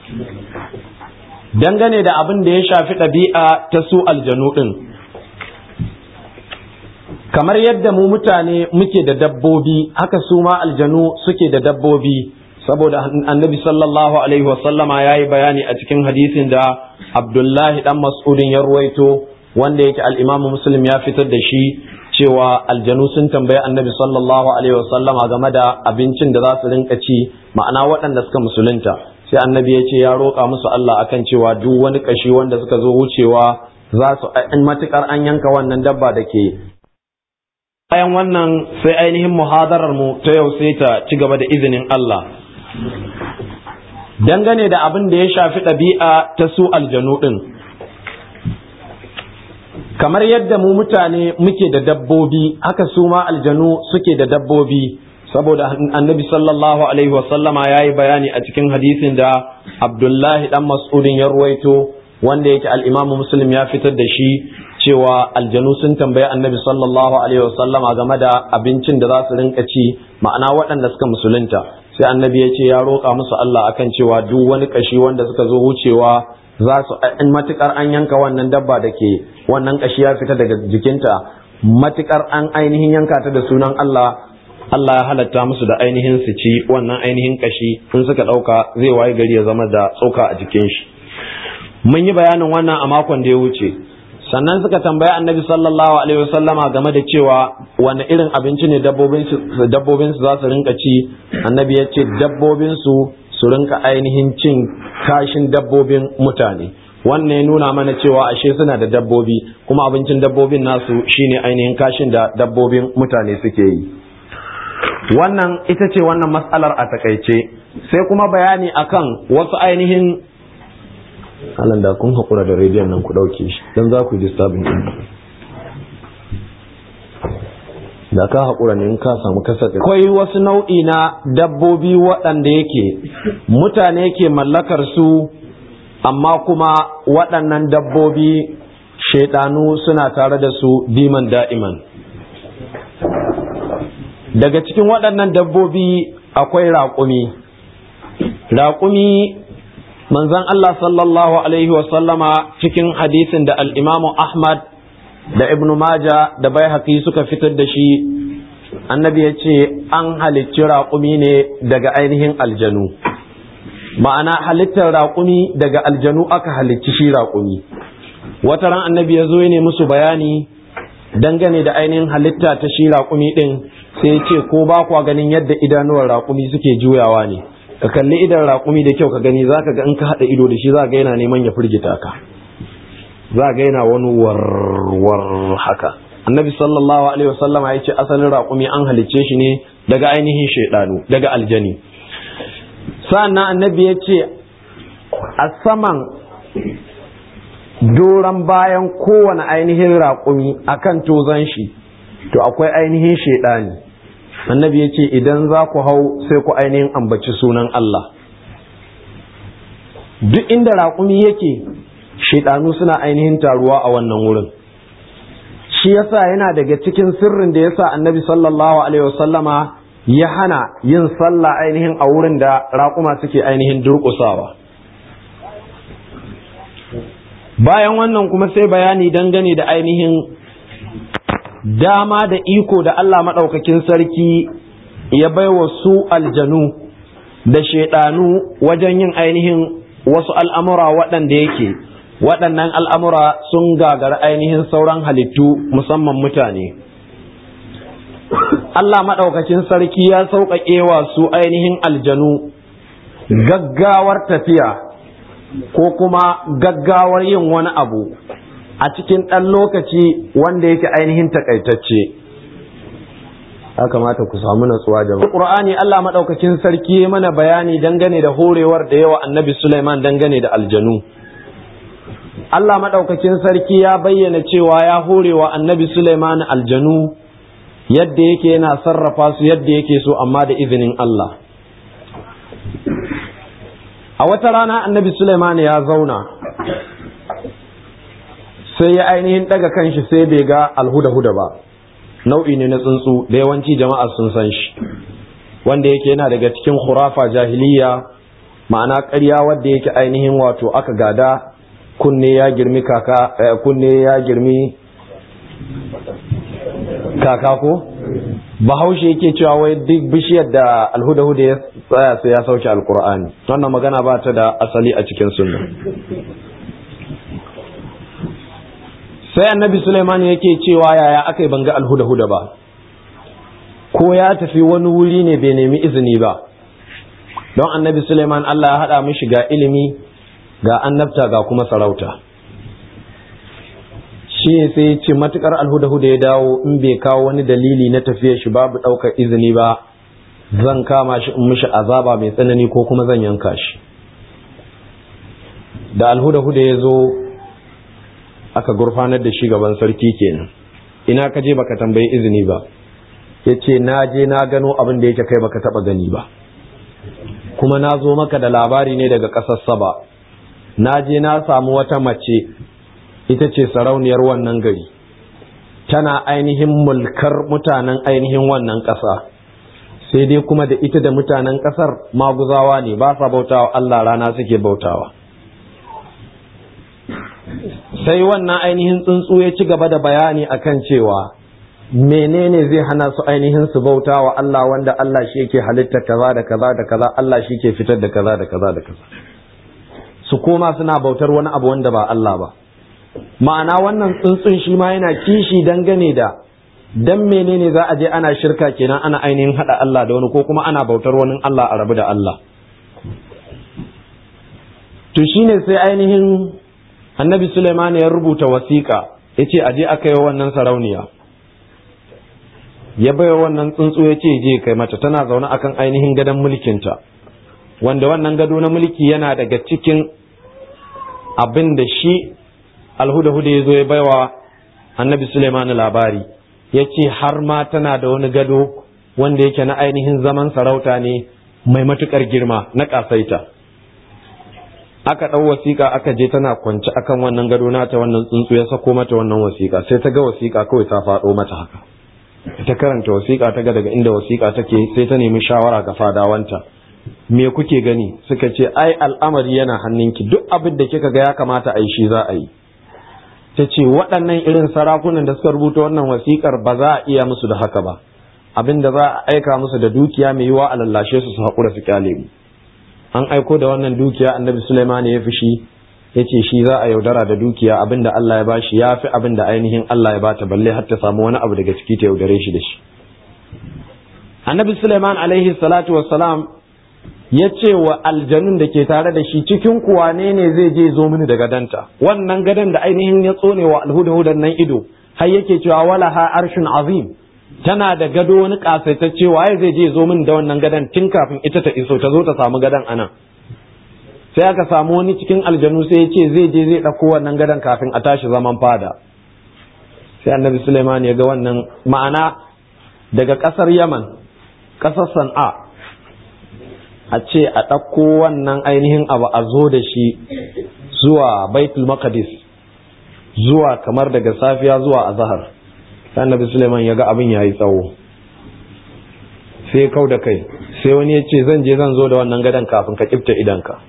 dangane da abin da ya shafi ɗabi'a ta su aljanu ɗin. Kamar yadda mu mutane muke da dabbobi, haka su ma aljanu suke da dabbobi, saboda annabi sallallahu alaihi wasallama ya yi bayani a cikin hadisin da Abdullahi dan Mas'udin ya ruwaito, wanda yake al-Imam Muslim ya fitar da shi, cewa aljanu sun tambayi annabi sallallahu alaihi wasallama game da abincin da za su rinka ci, ma'ana waɗanda suka musulunta. Sai annabi ya ce ya roƙa musu Allah akan cewa duk wani kashi wanda suka zo wucewa za su in matukar an yanka wannan dabba da ke. Bayan wannan sai ainihin muhadarar mu ta yau sai ta ci gaba da izinin Allah dangane da abin da ya shafi ɗabi'a ta su aljanu ɗin. Kamar yadda mu mutane muke da dabbobi, haka su ma aljanu suke da dabbobi, saboda annabi sallallahu alaihi wasallama ya yi bayani a cikin hadisin da Abdullahi dan Mas'udin ya ruwaito, wanda yake al-Imam Muslim ya fitar da shi, cewa aljanu sun tambayi annabi sallallahu alaihi wasallama game da abincin da za su rinka ci, ma'ana waɗanda suka musulunta. Sai annabi ya ce ya roƙa musu Allah akan cewa duk wani kashi wanda suka zo wucewa za su in matukar an yanka wannan dabba da ke wannan kashi ya fita daga jikinta, matukar an ainihin yanka ta da sunan Allah, Allah ya halatta musu da ainihin su ci wannan ainihin kashi, in suka ɗauka zai waye gari ya zama da tsoka a jikin shi. Mun yi bayanin wannan a makon da ya wuce. Sannan suka tambayi annabi sallallahu alaihi wasallama game da cewa wani irin abinci ne dabbobin su za su rinka ci. Annabi ya ce dabbobin su su rinka ainihin cin kashin dabbobin mutane. Wannan ya nuna mana cewa ashe suna da dabbobi, kuma abincin dabbobin nasu shine ainihin kashin da dabbobin mutane suke yi. Wannan ita ce wannan mas'alar a takaice. Sai kuma bayani akan wasu ainihin halan da kun haƙura da rediyon nan ku ɗauke shi don za ku yi disturbing ɗin. Da ka haƙura ne in ka samu kasar. Akwai wasu nau'i na dabbobi waɗanda yake mutane ke mallakar su, amma kuma waɗannan dabbobi shaidanu suna tare da su diman da'iman. Daga cikin waɗannan dabbobi akwai raƙumi. Raƙumi manzon Allah sallallahu alaihi wasallama cikin hadisin da al-Imamu Ahmad da Ibn Majah da Baihaqi suka fitar da shi, annabi ya ce an halicci raƙumi ne daga ainihin aljanu, ma'ana halittar raƙumi daga aljanu aka halicci shi raƙumi. Wata ran annabi ya zo ya ne musu bayani dangane da ainihin halitta ta shi raƙumi ɗin, sai ya ce ko ba kwa ganin yadda idanuwar raƙumi suke juyawa ne, ka kalli idan raƙumi da kyau ka gani, za ka ga in ka haɗa ido da shi za ga yana neman ya firgita ka, za ga yana wani warwar haka. Annabi sallallahu alaihi wasallam ya ce asalin raƙumi an halicce shi ne daga ainihin shaidanu, daga aljani. Sa'annan annabi ya ce a saman doron bayan kowane ainihin raƙumi akan tozan shi to akwai ainihin shaidani. Annabi ya ce idan za ku hau sai ku ainihin ambaci sunan Allah. Duk inda raƙumi yake shaidanu suna ainihin taruwa a wannan wurin. shi yasa yana daga cikin sirrin da yasa annabi sallallahu alaihi wasallama ya hana yin sallah ainihin a wurin da raƙuma suke ainihin durƙusawa. Bayan wannan kuma sai bayani dangane da ainihin dama da iko da Allah maɗaukakin sarki ya baiwa su aljanu da shaidanu wajen yin ainihin wasu al'amura waɗanda yake waɗannan al'amura sun gagara ainihin sauran halittu musamman mutane. Allah maɗaukakin sarki ya sauƙaƙe wa su ainihin aljanu gaggawar tafiya ko kuma gaggawar yin wani abu a cikin ɗan lokaci wanda yake ainihin takaitacce. Ya kamata ku samu natsuwa jama'a. Qur'ani Allah maɗaukakin sarki ya mana bayani dangane da horewar da yawa annabi Sulaiman dangane da aljanu. Allah maɗaukakin sarki ya bayyana cewa ya horewa annabi Sulaiman aljanu yadda yake yana sarrafa su yadda yake so amma da izinin Allah. A wata rana annabi Sulaiman ya zauna sai ya ainihin daga kanshi sai bai ga alhuda-huda ba, nau'i ne na tsuntsu da yawanci jama'a sun san shi, wanda yake yana daga cikin khurafa jahiliya, ma'ana ƙarya wadda yake ainihin wato aka gada kunne ya girmi kaka kunne ya girmi kaka ko bahaushe yake cewa wai duk bishiyar da alhuda-huda ya tsaya sai ya sauke alkur'ani. Wannan magana ba ta da asali a cikin sunna. Sai annabi Sulaiman yake cewa yaya aka yi banga alhuda-huda ba, ko ya tafi wani wuri ne bai nemi izini ba, don annabi Sulaiman Allah ya haɗa mishi ga ilimi ga annabta ga kuma sarauta. Shi ne sai ya ce matukar alhuda-huda ya dawo in bai kawo wani dalili na tafiyar shi babu ɗaukar izini ba, zan kama shi in mishi azaba mai tsanani ko kuma zan yanka shi. Da alhuda-huda ya zo aka gurfanar da shi gaban sarki kenan, ina ka je baka tambayi izini ba, ya ce na je na gano abin da yake kai baka taba gani ba, kuma na zo maka da labari ne daga ƙasar Saba, na je na samu wata mace ita ce sarauniyar wannan gari, tana ainihin mulkar mutanen ainihin wannan ƙasa, sai dai kuma da ita da mutanen ƙasar maguzawa ne, ba sa bautawa Allah, rana suke bautawa. Sai wannan ainihin tsuntsu ya ci gaba da bayani akan cewa menene zai hana su ainihin su bauta wa Allah wanda Allah shi yake halitta kaza da kaza da kaza, Allah shi ke fitar da kaza da kaza da kaza, su koma suna bautar wani abu wanda ba Allah ba. Ma'ana wannan tsuntsun shi ma yana kishi dangane da dan menene za a je ana shirka kenan, ana ainihin hada Allah da wani ko kuma ana bautar wani Allah a rabu da Allah. To shine sai ainihin annabi Sulaiman ya rubuta wasiƙa ya ce aje aka yi wannan sarauniya, ya bai wannan tsuntsu ya ce je kai mata, tana zaune akan ainihin gadon mulkinta, wanda wannan gado na mulki yana daga cikin abin da shi alhuda-huda ya zo ya baiwa annabi Sulaiman labari, ya ce har ma tana da wani gado wanda yake na ainihin zaman sarauta ne mai matuƙar girma na ƙasaita. Aka ɗau wasiƙa aka je tana kwance akan wannan gado nata, wannan tsuntsu ya sako mata wannan wasiƙa, sai ta ga wasiƙa kawai ta faɗo mata haka, ta karanta wasiƙa ta ga daga inda wasiƙa take, sai ta nemi shawara ga fadawanta, me kuke gani? Suka ce ai al'amari yana hannunki, duk abin da kika ga ya kamata a yi shi za a yi. Ta ce waɗannan irin sarakunan da suka rubuta wannan wasiƙar ba za a iya musu da haka ba, abin da za a aika musu da dukiya mai yiwa a lallashe su su haƙura su kyale mu. An aiko da wannan dukiya, annabi Sulaiman ya fushi ya ce shi za a yaudara da dukiya, abin da Allah ya bashi ya fi abin da ainihin Allah ya bata, balle har ta samu wani abu daga ciki ta yaudare shi da shi. Annabi Sulaiman alaihi salatu wassalam ya ce wa aljanun da ke tare da shi, cikin kuwa ne ne zai je zo mini da gadanta, wannan gadan da ainihin ya tsone wa alhuda-hudan nan ido, har yake cewa wala ha arshun azim, tana da gado wani kasaitacce, waye zai je zo min da wannan gadan tun kafin ita ta iso ta zo ta samu gadan anan. Sai aka samu wani cikin aljanu sai ya ce zai je zai ɗauko wannan gadan kafin a tashi zaman fada. Sai annabi Sulaiman ya ga wannan, ma'ana daga ƙasar Yaman, ƙasar San'a, a ce a ɗauko wannan ainihin abu a zo da shi zuwa Baitul Maqdis, zuwa kamar daga safiya zuwa azhar, annabi Suleiman ya ga abin yayi tsawo sai kau da kai, sai wani ya ce zan je zan zo da wannan gadon kafin ka kifta idanka.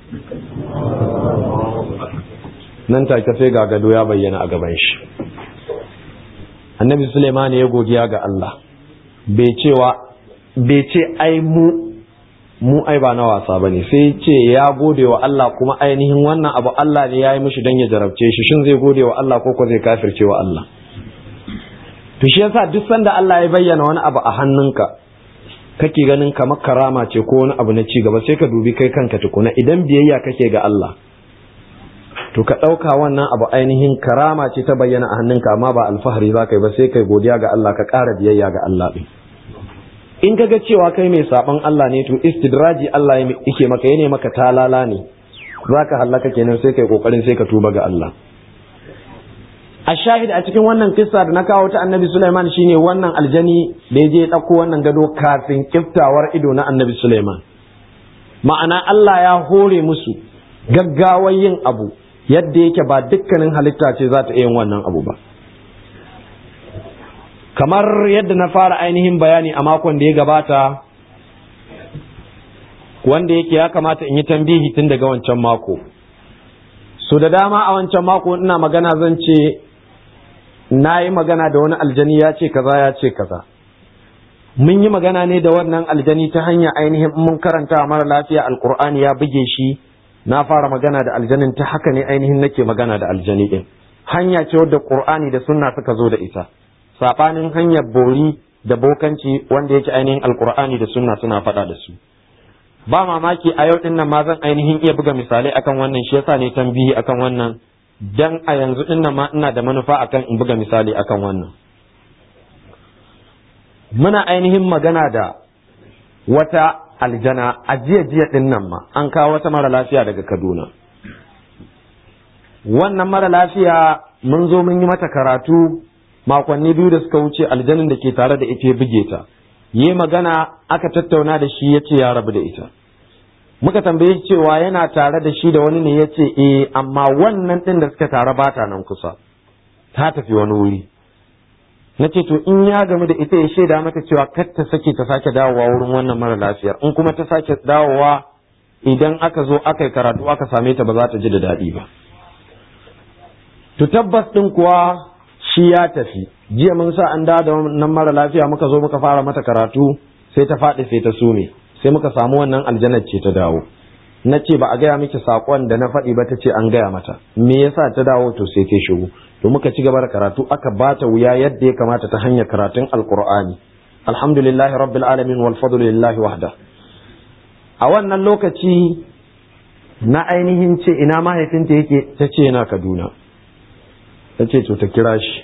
Nan take sai ga gado ya bayyana a gaban shi. Annabi Suleiman ya godiya ga Allah, bai cewa bai ce ai mu mu ai ba na wasa bane, sai ce ya gode wa Allah, kuma ainihin wannan abu Allah ne ya yi mishi dan ya jarabce shi, shin zai gode wa Allah ko ko zai kafirce wa Allah. To shi yasa duk sanda Allah ya bayyana wani abu a hannunka kake ganin kamar karama ce ko wani abu na ci gaba, sai ka dubi kai kanka tukuna, idan biyayya kake ga Allah to ka ɗauka wannan abu ainihin karama ce ta bayyana a hannunka, amma ba alfahari za ka yi ba, sai kai godiya ga Allah, ka ƙara biyayya ga Allah ɗin. In ka ga cewa kai mai saɓon Allah ne, to istidraji Allah yake maka, yana maka talala ne, za ka hallaka kenan, sai kai ƙoƙarin sai ka tuba ga Allah. A shahid a cikin wannan kissa da na kawo ta annabi Sulaiman shine wannan aljani da ya je ɗauko wannan gado kafin kiftawar ido na annabi Sulaiman. Ma'ana Allah ya hore musu gaggawar yin abu yadda yake ba dukkanin halitta ce za ta iya yin wannan abu ba. Kamar yadda na fara ainihin bayani a makon da ya gabata, wanda yake ya kamata in yi tambihi tun daga wancan mako. So da dama a wancan mako ina magana zan ce na yi magana da wani aljani ya ce kaza ya ce kaza. Mun yi magana ne da wannan aljani ta hanya ainihin mun karanta mara lafiya alkur'ani ya buge shi, na fara magana da aljanin ta haka ne ainihin nake magana da aljani din. Hanya ce wadda qur'ani da sunna suka zo da ita, sabanin hanyar bori da bokanci wanda yake ainihin alkur'ani da sunna suna faɗa da su. Ba mamaki a yau din nan ma zan ainihin iya buga misalai akan wannan, shi yasa ne tambihi akan wannan, dan a yanzu din nan ma ina da manufa akan in buga misali akan wannan. Muna ainihin magana da wata aljana a jiya jiya din nan ma an kawo wata mara lafiya daga Kaduna. Wannan mara lafiya mun zo mun yi mata karatu makonni biyu da suka wuce, aljanin da ke tare da ita buge ta, yi magana aka tattauna da shi ya ce ya rabu da ita. Muka tambaye cewa yana tare da shi da wani ne, ya ce eh, amma wannan ɗin da suka tare ba ta nan kusa, ta tafi wani wuri. Na ce to in ya gamu da ita ya shaida mata cewa kar ta sake ta sake dawowa wurin wannan mara lafiyar, in kuma ta sake dawowa idan aka zo aka yi karatu aka same ta ba za ta ji da daɗi ba. To tabbas ɗin kuwa shi ya tafi. Jiya mun sa an dawo da wannan mara lafiya, muka zo muka fara mata karatu, sai ta faɗi sai ta sume, sai muka samu wannan aljanar ce ta dawo. Na ce ba a gaya miki saƙon da na faɗi ba, ta ce an gaya mata. Me yasa ta dawo? To sai ta shigo. To muka ci gaba da karatu, aka bata wuya yadda ya kamata ta hanyar karatun alqur'ani. Alhamdulillahi rabbil alamin wal fadlu lillahi wahda. A wannan lokaci na ainihin ce ina mahaifinta yake, ta ce yana Kaduna. Ta ce to ta kira shi.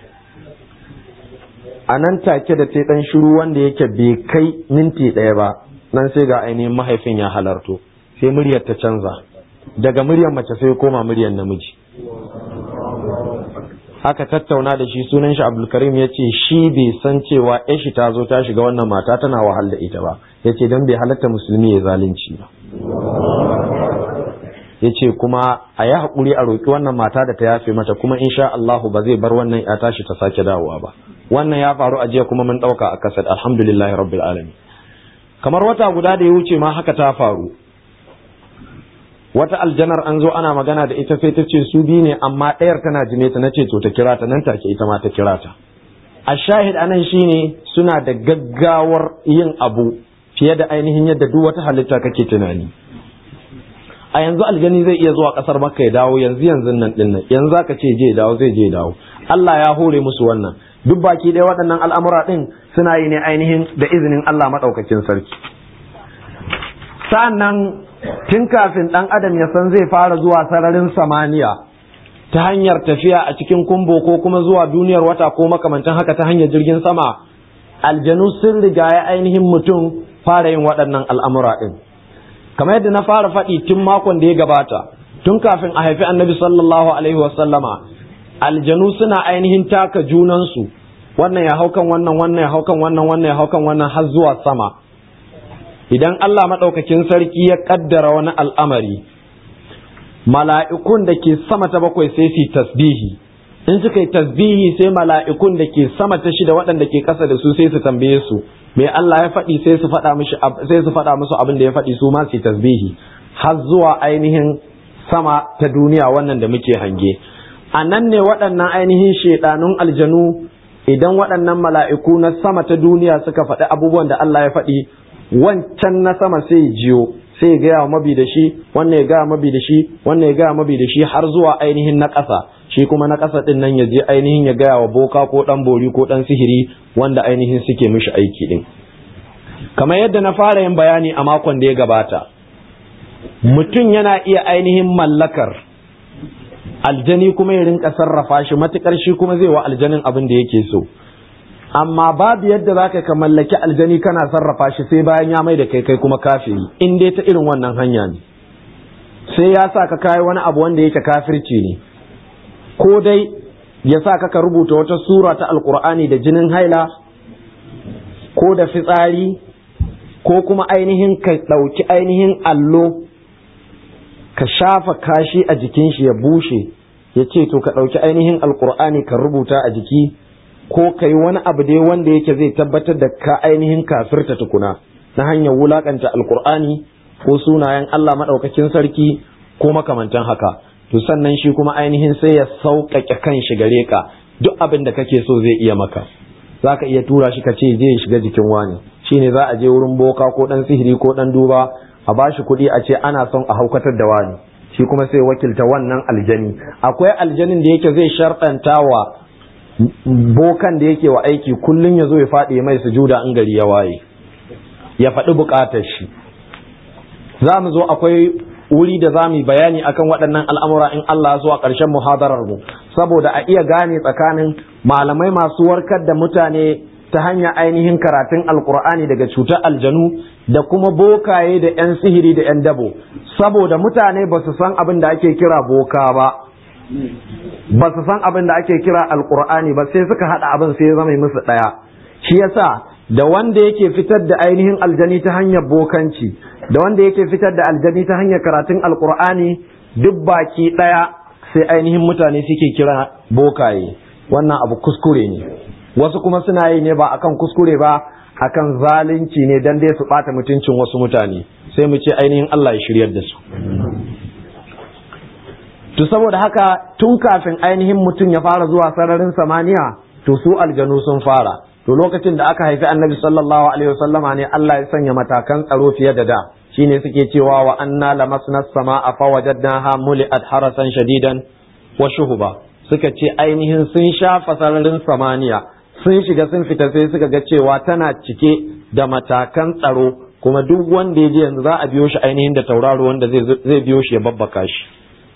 A nan take da ta ɗan shiru wanda yake bai kai minti ɗaya ba, nan sai ga ainihin mahaifin ya halarto, sai muryar ta canza, daga muryar mace sai koma muryar namiji. Aka tattauna da shi, sunan shi Abdulkarim, ya ce shi bai san cewa yashi ta zo ta shiga wannan mata tana wahal da ita ba, ya ce don bai halatta musulmi ya zalunci ba. Ya ce kuma a yi haƙuri a roƙi wannan mata da ta yafe mata, kuma insha Allahu ba zai bar wannan ya tashi ta sake dawowa ba. Wannan ya faru a jiya kuma mun ɗauka a kasar, alhamdulillahi rabbil alamin. Kamar wata guda da ya wuce ma haka ta faru. Wata aljanar an zo ana magana da ita, sai ta ce su biyu ne amma ɗayar tana jime ta, na ce to ta kira ta, nan take ita ma ta kira ta. A shahid anan shine suna da gaggawar yin abu fiye da ainihin yadda duk wata halitta kake tunani. A yanzu aljani zai iya zuwa kasar Makka ya dawo yanzu yanzu nan din nan, yanzu zaka ce je dawo zai je dawo. Allah ya hore musu wannan. Duk baki ɗaya waɗannan al'amura ɗin suna yi ne ainihin da izinin Allah maɗaukakin sarki. Sa'annan tun kafin ɗan adam ya san zai fara zuwa sararin samaniya ta hanyar tafiya a cikin kumbo ko kuma zuwa duniyar wata ko makamantan haka ta hanyar jirgin sama, aljanu sun riga ya ainihin mutum fara yin waɗannan al'amura ɗin. Kamar yadda na fara faɗi tun makon da ya gabata, tun kafin a haifi annabi sallallahu alaihi wasallama, aljanu suna ainihin taka junansu, wannan ya hau kan wannan, wannan ya hau kan wannan, wannan ya hau kan wannan har zuwa sama. Idan Allah maɗaukakin sarki ya ƙaddara wani al'amari, mala'ikun da ke sama ta bakwai sai su tasbihi, in suka yi tasbihi sai mala'ikun da ke sama ta shida waɗanda ke ƙasa da su sai su tambaye su me Allah ya faɗi sai su faɗa mishi sai su faɗa musu abin da ya faɗi su ma su tasbihi har zuwa ainihin sama ta duniya wannan da muke hange a nan ne waɗannan ainihin shaidanun aljanu idan waɗannan mala'iku na sama ta duniya suka faɗi abubuwan da Allah ya faɗi wancan na sama sai jiyo sai ya gaya mabi da shi wannan ya gaya mabi da shi wannan ya gaya mabi da shi har zuwa ainihin na ƙasa shi kuma na ƙasa ɗin nan ya je ainihin ya gaya wa boka ko ɗan bori ko ɗan sihiri wanda ainihin suke mishi aiki ɗin kamar yadda na fara yin bayani a makon da ya gabata mutum yana iya ainihin mallakar aljani kuma ya rinka sarrafa shi matukar shi kuma zai wa aljanin abin da yake so amma babu yadda zaka ka mallaki aljani kana sarrafa shi sai bayan ya mai da kai kai kuma kafiri in dai ta irin wannan hanya ne sai ya sa ka kai wani abu wanda yake kafirci ne ko dai ya sa ka ka rubuta wata sura ta alkur'ani da jinin haila ko da fitsari ko kuma ainihin ka ɗauki ainihin allo ka shafa kashi a jikin shi ya bushe ya ce to ka ɗauki ainihin alkur'ani ka rubuta a jiki ko ka yi wani abu dai wanda yake zai tabbatar da ka ainihin kafirta tukuna na hanyar wulakanta alkur'ani ko sunayen Allah maɗaukakin sarki ko makamantan haka to sannan shi kuma ainihin sai ya sauƙaƙe kan shi gare ka duk abin da kake so zai iya maka za ka iya tura shi ka ce zai shiga jikin wani shine za a je wurin boka ko ɗan sihiri ko ɗan duba a ba shi kuɗi a ce ana son a haukatar da wani shi kuma sai wakilta wannan aljani akwai aljanin da yake zai sharɗanta wa bokan da yake wa aiki kullum ya zo ya faɗi mai sujuda in gari ya waye ya faɗi buƙatar shi za mu zo akwai wuri da za mu bayani akan waɗannan al'amura in Allah so a ƙarshen muhadarar mu saboda a iya gane tsakanin malamai masu warkar da mutane ta hanyar ainihin karatun alkur'ani daga cutar aljanu da kuma bokaye da 'yan sihiri da 'yan dabo saboda mutane ba su san abin da ake kira boka ba ba su san abin da ake kira alkur'ani ba sai suka haɗa abin sai ya zama musu ɗaya shi yasa da wanda yake fitar da ainihin aljani ta hanyar bokanci da wanda yake fitar da aljani ta hanyar karatun alkur'ani duk baki ɗaya sai ainihin mutane suke kira bokaye wannan abu kuskure ne wasu kuma suna yi ne ba akan kuskure ba akan zalunci ne dan dai su bata mutuncin wasu mutane sai mu ce ainihin Allah ya shiryar da su to saboda haka tun kafin ainihin mutum ya fara zuwa sararin samaniya to su aljanu sun fara to lokacin da aka haifi annabi sallallahu alaihi wasallama ne Allah ya sanya matakan tsaro fiye da da shine suke cewa wa anna lamasna as-samaa fa wajadnaha muli'at harasan shadidan wa shuhuba suka ce ainihin sun shafa sararin samaniya sun shiga sun fita sai suka ga cewa tana cike da matakan tsaro kuma duk wanda ya je yanzu za a biyo shi ainihin da tauraro wanda zai biyo shi ya babbaka shi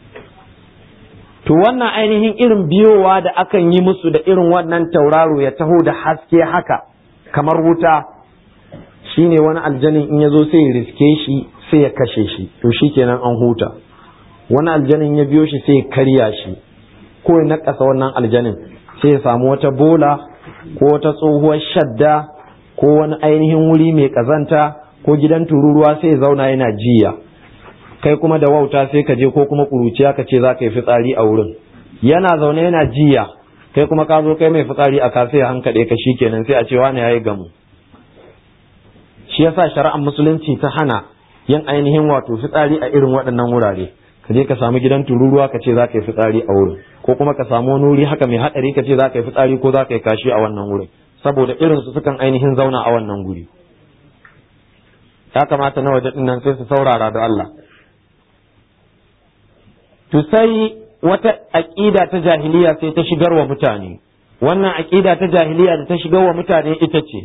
to wannan ainihin irin biyowa da akan yi musu da irin wannan tauraro ya taho da haske haka kamar wuta shine wani aljanin in ya zo sai ya riske shi sai ya kashe shi to shikenan an huta wani aljanin ya biyo shi sai ya karya shi ko ya nakasa wannan aljanin sai ya samu wata bola ko wata tsohuwar shadda ko wani ainihin wuri mai kazanta ko gidan tururuwa sai ya zauna yana jiya kai kuma da wauta sai ka je ko kuma kuruciya ka ce za ka yi fitsari a wurin yana zaune yana jiya kai kuma ka zo kai mai fitsari a ka sai hankaɗe ka shi kenan sai a ce wani yayi gamu shi yasa shari'ar musulunci ta hana yin ainihin wato fitsari a irin waɗannan wurare ka je ka samu gidan tururuwa ka ce za ka yi fitsari a wurin ko kuma ka samu wani wuri haka mai haɗari ka ce za ka yi fitsari ko za ka yi kashi a wannan wurin saboda irin su sukan ainihin zauna a wannan guri ya kamata na waje nan sai su saurara da Allah to sai wata aƙida ta jahiliya sai ta shigar wa mutane wannan aƙida ta jahiliya da ta shigar wa mutane ita ce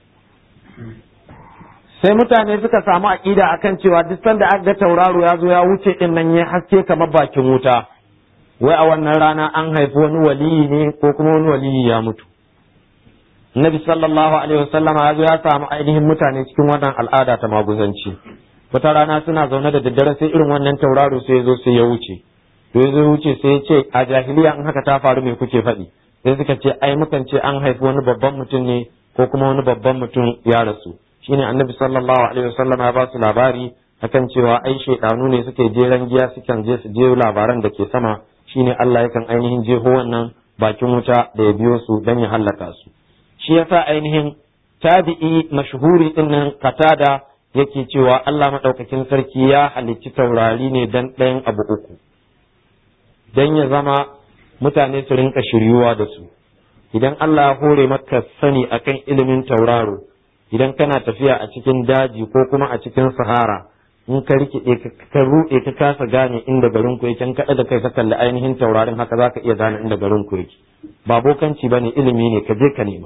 sai mutane suka samu aƙida akan cewa duk sanda aka ga tauraro ya zo ya wuce din nan ya haske kamar bakin wuta wai a wannan rana an haifi wani waliyi ne ko kuma wani waliyi ya mutu Nabi sallallahu alaihi wasallam ya zo ya samu ainihin mutane cikin wannan al'ada ta maguzanci wata rana suna zaune da daddare sai irin wannan tauraro sai ya zo sai ya wuce to ya zo wuce sai ya ce a jahiliya in haka ta faru me kuke faɗi sai suka ce ai mukan ce an haifi wani babban mutum ne ko kuma wani babban mutum ya rasu shine annabi sallallahu alaihi wasallam ya ba su labari akan cewa ai shedanu ne suke jeran giya sukan je su je labaran da ke sama shine Allah yakan ainihin jeho wannan bakin wuta da ya biyo su don ya hallaka su. Shi yasa ainihin tabi'i mashhuri din nan Qatada yake cewa Allah madaukakin sarki ya halicci taurari ne dan ɗayan abu uku, dan ya zama mutane su rinka shiryuwa da su. Idan Allah ya hore maka sani akan ilimin tauraro, idan kana tafiya a cikin daji ko kuma a cikin sahara, in ka rikide ka ruɗe ka kasa gane inda garin ku yake, in kaɗa da kai ka kalli ainihin taurarin haka zaka iya gane inda garin ku yake. Ba bokanci bane, ilimi ne, ka je ka nema.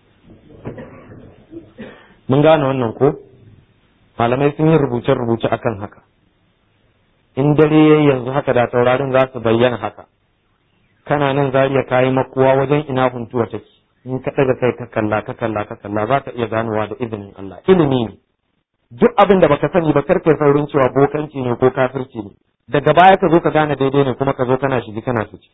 Mun gane wannan ko? Malamai sun yi rubuce-rubuce akan haka. In dare yayi yanzu haka da taurarin za su bayyana haka. Kana nan Zariya kayi makuwa wajen ina huntuwa take. In ka ɗaga kai ka kalla ka kalla ka kalla za ka iya ganowa da izinin Allah. Ilimi ne. Duk abin da baka sani ba karkai saurin cewa bokanci ne ko kafirci ne. Daga baya ka zo ka gane daidai ne kuma ka zo kana shigi kana fice.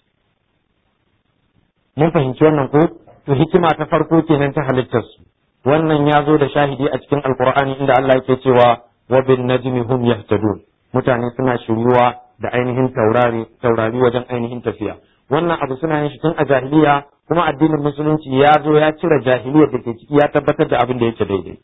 Mun fahimci wannan ko? To hikima ta farko kenan ta halittar su. Wannan ya zo da shahidi a cikin Alkur'ani inda Allah yake cewa wa bin najmi hum yahtadun. Mutane suna shiryuwa da ainihin taurari taurari wajen ainihin tafiya. Wannan abu suna yin shi tun a jahiliya, kuma addinin musulunci ya zo ya cire jahiliyar da ke ciki ya tabbatar da abin da yake daidai.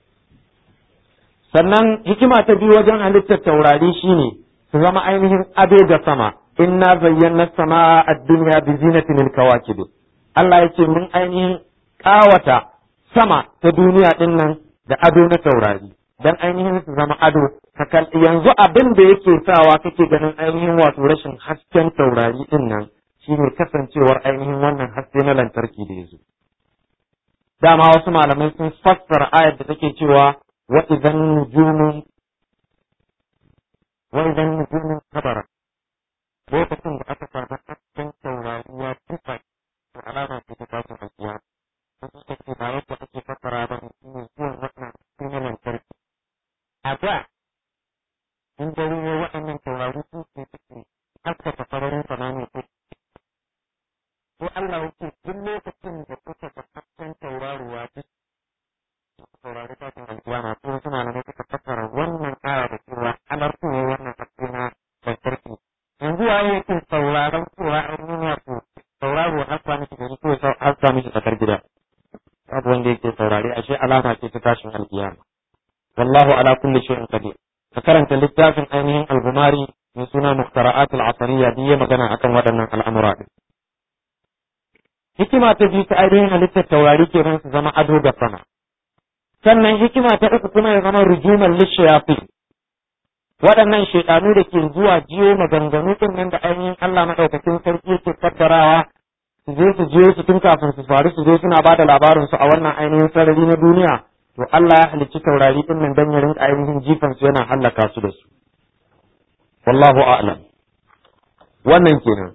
Sannan hikima ta biyu wajen halittar taurari shine su zama ainihin ado ga sama. Inna zayyana sama ad-dunya bi zinatin al-kawakib. Allah yake mun ainihin kawata sama ta duniya din nan da ado na taurari dan ainihin su zama ado. Yanzu abin da yake sawa kake ganin ainihin wato rashin hasken taurari din nan shine kasancewar ainihin wannan haske na lantarki da yazo. Dama wasu malamai sun fassara ayar da take cewa wa idan nujumun wa idan nujumun kabara, lokacin da aka samu hasken taurari ya tufa to alama ce ta tashin alkiyama. Wasu suka ce ba yadda ake fassara ba ne shine zuwan wannan haske na lantarki. A da in dare ne waɗannan taurari sun ce suke haskaka sararin samaniya ko ko Allah yake duk lokacin da kuka ga hasken tauraruwa ta taurari ta kan alƙiyama ko suna da suka fassara wannan aya da cewa alarku ne wannan haske na lantarki. Yanzu waye yake sauraron cewa ainihin wato tauraruwa haska miki gari ko haska miki tsakar gida? Babu wanda yake saurare, ashe alama ce ta tashin alƙiyama. Wallahu ala kulli shay'in qadir. Ka karanta littafin ainihin al-Gumari mai suna Mukhtara'at al-Asariyya da ya magana akan waɗannan al'amura din. Hikima ta biyu ta ainihin halittar taurari kenan su zama ado ga sama. Sannan hikima ta uku kuma ya zama rujuman lishayafi. Waɗannan shaidanu da ke zuwa jiyo maganganu din nan da ainihin Allah madaukakin sarki yake kaddarawa su je su jiyo su tun kafin su faru su zo suna ba da labarin su a wannan ainihin sarari na duniya. To Allah ya halicci taurari din nan dan ya rinka ainihin jifan su yana hallaka su da su. Wallahu a'lam. Wannan kenan.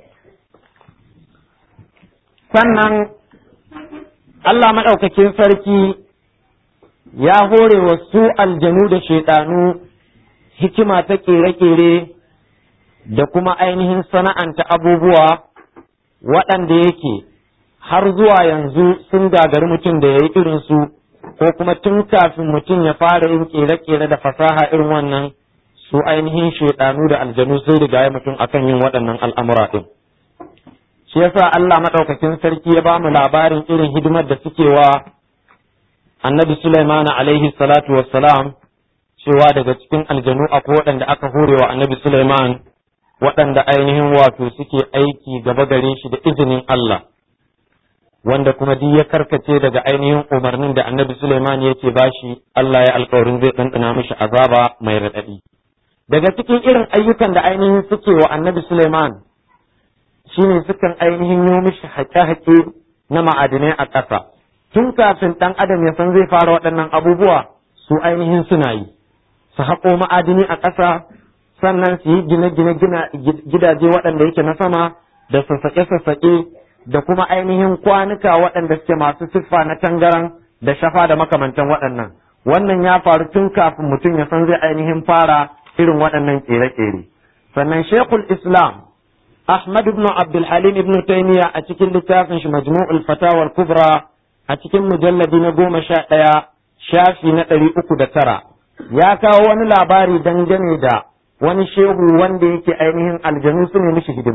Sannan Allah madaukakin sarki ya hore wa su aljanu da shaidanu hikima ta kere-kere da kuma ainihin sana'anta abubuwa waɗanda yake har zuwa yanzu sun gagari mutum da ya yi irinsu, ko kuma tun kafin mutum ya fara yin kere-kere da fasaha irin wannan, su ainihin shaidanu da aljanu sun riga ya mutum akan yin waɗannan al'amura ɗin. Shi yasa Allah maɗaukakin sarki ya ba mu labarin irin hidimar da suke wa annabi Sulaiman alaihi salatu wassalam, cewa daga cikin aljanu akwai waɗanda aka hore wa annabi Sulaiman waɗanda ainihin wato suke aiki gaba gare shi da izinin Allah, wanda kuma duk ya karkace daga ainihin umarnin da annabi Sulaiman yake bashi, Allah ya alƙawarin zai ɗanɗana mishi azaba mai raɗaɗi. Daga cikin irin ayyukan da ainihin suke wa annabi Sulaiman shine sukan ainihin yi mishi haƙe-haƙe na ma'adinai a ƙasa. Tun kafin ɗan adam ya san zai fara waɗannan abubuwa, su ainihin suna yi. Su haƙo ma'adini a ƙasa, sannan su yi gine-gine gidaje waɗanda yake na sama, da sassaƙe-sassaƙe, da kuma ainihin kwanuka waɗanda suke masu siffa na tangaran da shafa da makamantan waɗannan. Wannan ya faru tun kafin mutum ya san zai ainihin fara irin waɗannan ƙere-ƙere. Sannan Shekul Islam Ahmad ibn Abdul Halim ibn Taymiyyah a cikin littafin shi Majmu'ul Fatawa Kubra a cikin mujalladi na goma sha ɗaya shafi na ɗari uku da tara ya kawo wani labari dangane da wani shehu wanda yake ainihin aljanu su ne mishi hidima.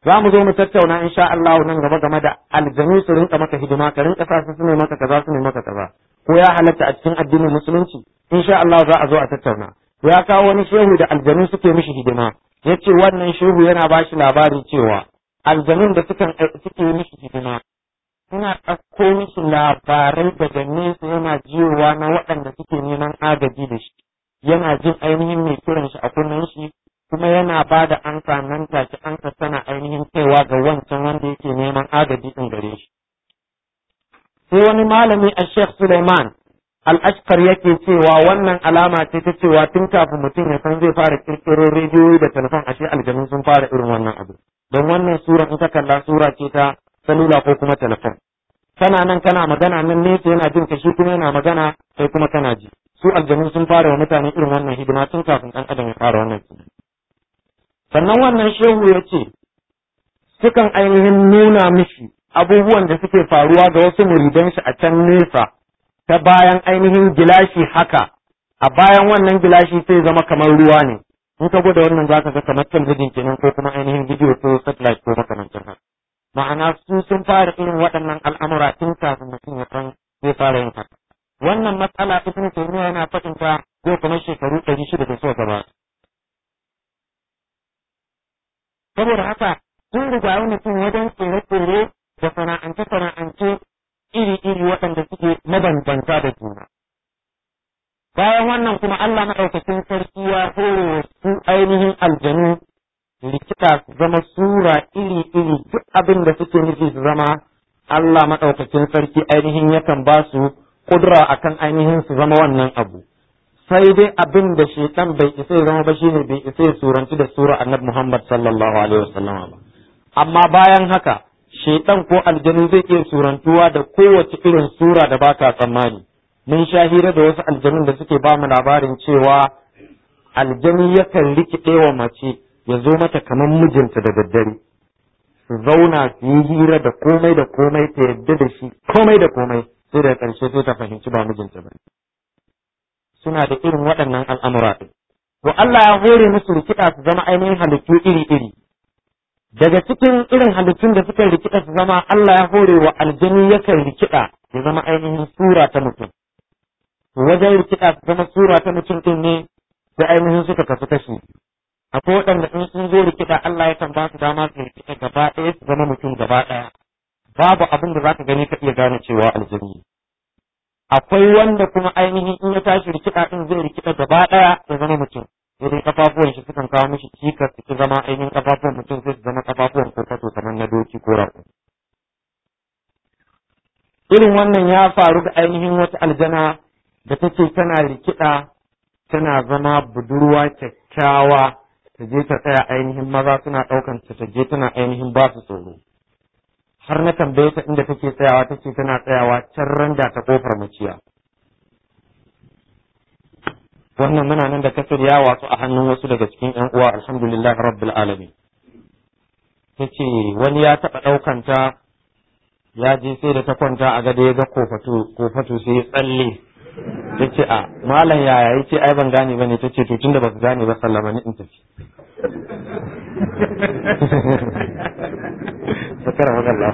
za mu zo mu tattauna insha Allah nan gaba game da aljanu su rinka maka hidima ka rinka sa su ne maka kaza su ne maka kaza ko ya halatta a cikin addinin musulunci insha Allah za a zo a tattauna ya kawo wani shehu da aljanu suke mishi hidima yace wannan shehu yana ba shi labari cewa aljanun da suka suke mishi hidima suna ɗauko mishi labarai daga nesa yana jiyowa na waɗanda suke neman agaji da shi yana jin ainihin mai kiran shi a kunnen shi kuma yana ba da ansa nan take ansa tana ainihin kaiwa ga wancan wanda yake neman agaji ɗin gare shi. Sai wani malami a Sheikh Suleiman Al-Ashkar yake cewa wannan alama ce ta cewa tun kafin mutum ya san zai fara kirkiro rediyoyi da telefon ashe aljanu sun fara irin wannan abu. Don wannan sura in ka kalla sura ce ta salula ko kuma telefon. Kana nan kana magana nan nesa yana jin ka shi kuma yana magana sai kuma kana ji. Su aljanu sun fara wa mutane irin wannan hidima tun kafin ɗan adam ya fara wannan hidima. Sannan wannan shehu ya ce, sukan ainihin nuna mishi abubuwan da suke faruwa ga wasu muridan shi a can nesa ta bayan ainihin gilashi haka, a bayan wannan gilashi sai zama kamar ruwa ne, in ka gwada wannan za ka ga kamar talabijin kenan ko kuma ainihin bidiyo ko satellite ko makamancin haka. Ma'ana su sun fara irin waɗannan al'amura tun kafin mutum ya san zai fara yin haka. Wannan matsala Ibn Taymiyyah yana faɗin ta zai kamar shekaru ɗari shida da suka gabata. Saboda haka sun riga mutum wajen tsere-tsere da sana'ance-sana'ance iri-iri waɗanda suke mabambanta da juna. Bayan wannan kuma Allah maɗaukacin sarki ya hore su ainihin aljanu likita su zama sura iri-iri duk abin da suke nufi su zama Allah maɗaukacin sarki ainihin yakan ba su kudura akan ainihin su zama wannan abu. Sai dai abin da shaitan bai isa zama ba shine bai isa suranci da sura annabi Muhammad sallallahu alaihi wasallam ba. Amma bayan haka shaitan ko aljanu zai iya surantuwa da kowace irin sura da baka tsammani. Mun sha hira da wasu aljanun da suke ba mu labarin cewa aljani yakan rikide wa mace ya zo mata kamar mijinta da daddare. Su zauna su yi hira da komai da komai ta yadda da shi komai da komai sai da ƙarshe sai ta fahimci ba mijinta ba. Suna da irin waɗannan al'amura ɗin. To Allah ya hore musu rikida su zama ainihin halittu iri-iri. Daga cikin irin halittun da suka rikida su zama Allah ya hore wa aljani yakan rikida ya zama ainihin sura ta mutum. Wajen rikida su zama sura ta mutum ɗin ne da ainihin suka kasu kashi. Akwai waɗanda in sun zo rikida Allah yakan ba su dama su rikida gaba ɗaya su zama mutum gaba ɗaya. Babu abin da za ka gani ka iya gane cewa aljani. Akwai wanda kuma ainihin in ya tashi rikida din zai rikida gaba daya ya zama mutum idan kafafuwan shi sukan kawo mishi cikas su zama ainihin kafafuwan mutum sai su zama kafafuwan kofato kamar na doki ko raƙo. Irin wannan ya faru da ainihin wata aljana da take tana rikida tana zama budurwa kyakkyawa ta je ta tsaya ainihin maza suna ɗaukan ta ta je tana ainihin ba su tsoro. Har na tambaye ta inda take tsayawa take tana tsayawa can randa ta kofar maciya. Wannan muna nan da kasar ya watsu a hannun wasu daga cikin ƴan uwa alhamdulillah rabbil alamin. Tace wani ya taɓa ɗaukan ta ya je sai da ta kwanta a gado ya ga kofatu kofatu sai ya tsalle. Tace a malam yaya yace ai ban gane bane tace to tunda baka gane ba sallama ni in tafi. Sakara magana.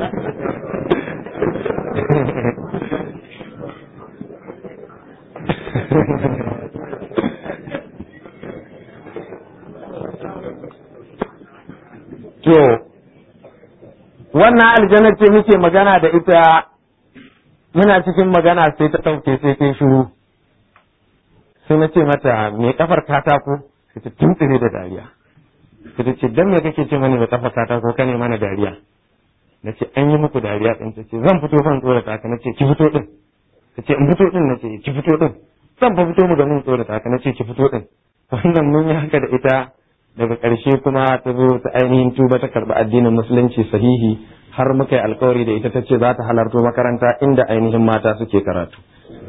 To, wannan aljanna ce muke magana da ita muna cikin magana sai ta ɗauke sai ta shiru. Sai na ce mata me kafar katako sai ta tuntsire da dariya. Sai ta ce dan me kake ce mani me kafar katako kane mana dariya. Na ce an yi muku dariya ɗin ta ce zan fito fan tsorata ka na ce ki fito ɗin. Ta ce in fito ɗin na ce ki fito ɗin. Zan fa fito mu ga mun tsorata ka na ce ki fito ɗin. Wannan mun yi haka da ita daga ƙarshe kuma ta zo ta ainihin tuba ta karɓi addinin musulunci sahihi har muka yi alkawari da ita ta ce za ta halarto makaranta inda ainihin mata suke karatu.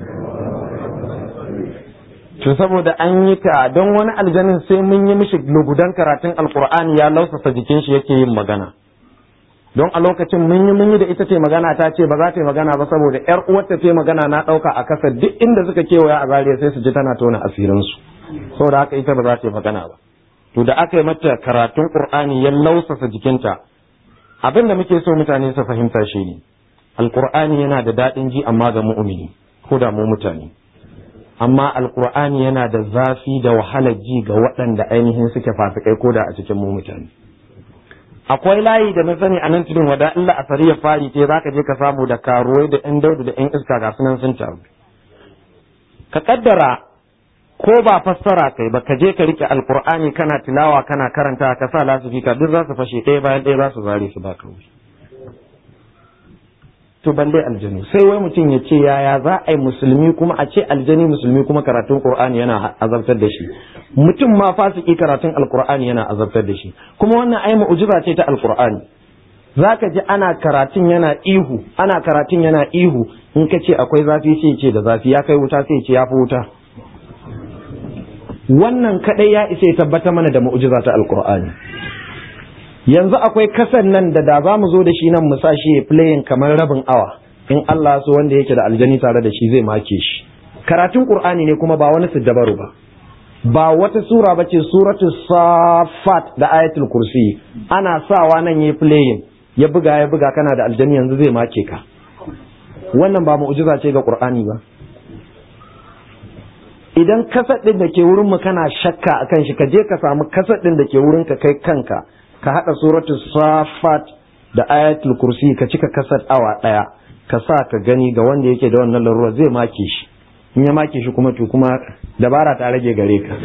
To saboda an yi ta don wani aljanin sai mun yi mishi lugudan karatun alkur'ani ya lausasa jikin shi yake yin magana. Don a lokacin mun yi mun yi da ita ce magana ta ce ba za ta yi magana ba saboda yar uwarta ce magana na ɗauka a kasar duk inda suka kewaya a zariya sai su ji tana tona asirinsu. Saboda haka ita ba za ta yi magana ba. to da aka yi mata karatun Qur'ani ya lausasa jikinta, abin da muke so mutane su fahimta shi ne Alƙur'ani yana da daɗin ji amma ga mu'mini ko da mu mutane, amma Alƙur'ani yana da zafi da wahalar ji ga waɗanda ainihin suke fasikai ko da a cikin mu mutane. Akwai layi da na sani a nan tudun wada illa a sariya fari ce zaka je ka samu da karuwai da ƴan daudu da ƴan iska ga sunan sun taru. Ka kaddara ko ba fassara kai ba ka je ka rike Alƙur'ani kana tilawa kana karanta ka sa lasifika duk za su fashe ɗaya bayan ɗaya za su zare su ba kawai. To balle aljanu sai wai mutum ya ce yaya za a yi musulmi kuma a ce aljani musulmi kuma karatun Qur'ani yana azabtar da shi, mutum ma fasiki karatun Alqur'ani yana azabtar da shi, kuma wannan ai mu'jiza ce ta Alqur'ani. Zaka ji ana karatun yana ihu ana karatun yana ihu in ka ce akwai zafi sai ce da zafi, ya kai wuta sai ce ya fi wuta. Wannan kadai ya isa ya tabbata mana da mu'jiza ta Alqur'ani. Yanzu akwai kasan nan da da za mu zo da shi nan mu sa shi playing kamar rabin awa, in Allah so wanda yake da aljani tare da shi zai make shi. Karatun Qur'ani ne kuma ba wani siddabaru ba, ba wata sura ba ce suratul Safat da ayatul kursi, ana sawa nan yayi playing ya buga ya buga kana da aljani yanzu zai make ka. Wannan ba mu'jiza ce ga Qur'ani ba. Idan kasad din da ke wurin mu kana shakka akan shi, ka je ka samu kasad din da ke wurin ka kai kanka, ka haɗa suratul Safat da ayatul kursi ka cika kasar awa ɗaya ka sa ka gani ga wanda yake da wannan larura zai make shi, in ya make shi kuma to kuma dabara ta rage gare ka.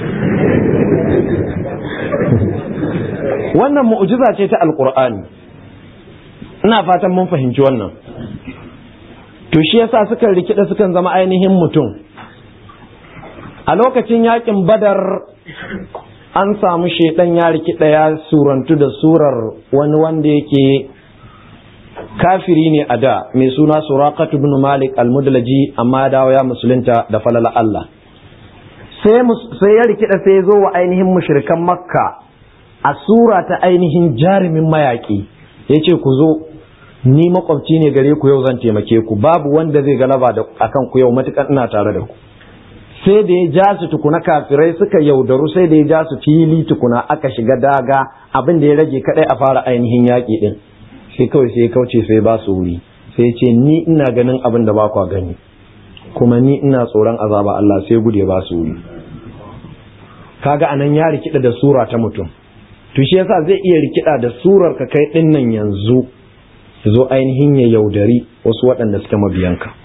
Wannan mu'jiza ce ta Alƙur'ani, ina fatan mun fahimci wannan. To shi yasa sukan rikida sukan zama ainihin mutum. A lokacin yakin Badar an samu shaidan ya rikida ya surantu da surar wani wanda yake kafiri ne a da mai suna Suraqatu ibn Malik al-Mudlaji, amma dawo ya musulunta da falala Allah. Sai sai ya rikida sai ya zo wa ainihin mushrikan Makka a sura ta ainihin jarumin mayaki, yace ku zo ni makwabci ne gare ku, yau zan taimake ku, babu wanda zai galaba da akan ku yau matukan ina tare da ku. Sai da ya ja su tukuna kafirai suka yaudaru, sai da ya ja su fili tukuna aka shiga daga, abin da ya rage kadai a fara ainihin yaƙi din. Sai kawai sai ya kauce sai ba su wuri, sai ya ce ni ina ganin abin da ba kwa gani, kuma ni ina tsoron azaba Allah, sai gude ba su wuri. Kaga anan ya rikida da sura ta mutum. To shi yasa zai iya rikida da surar ka kai din nan yanzu zo ainihin ya yaudari wasu waɗanda suka mabiyanka.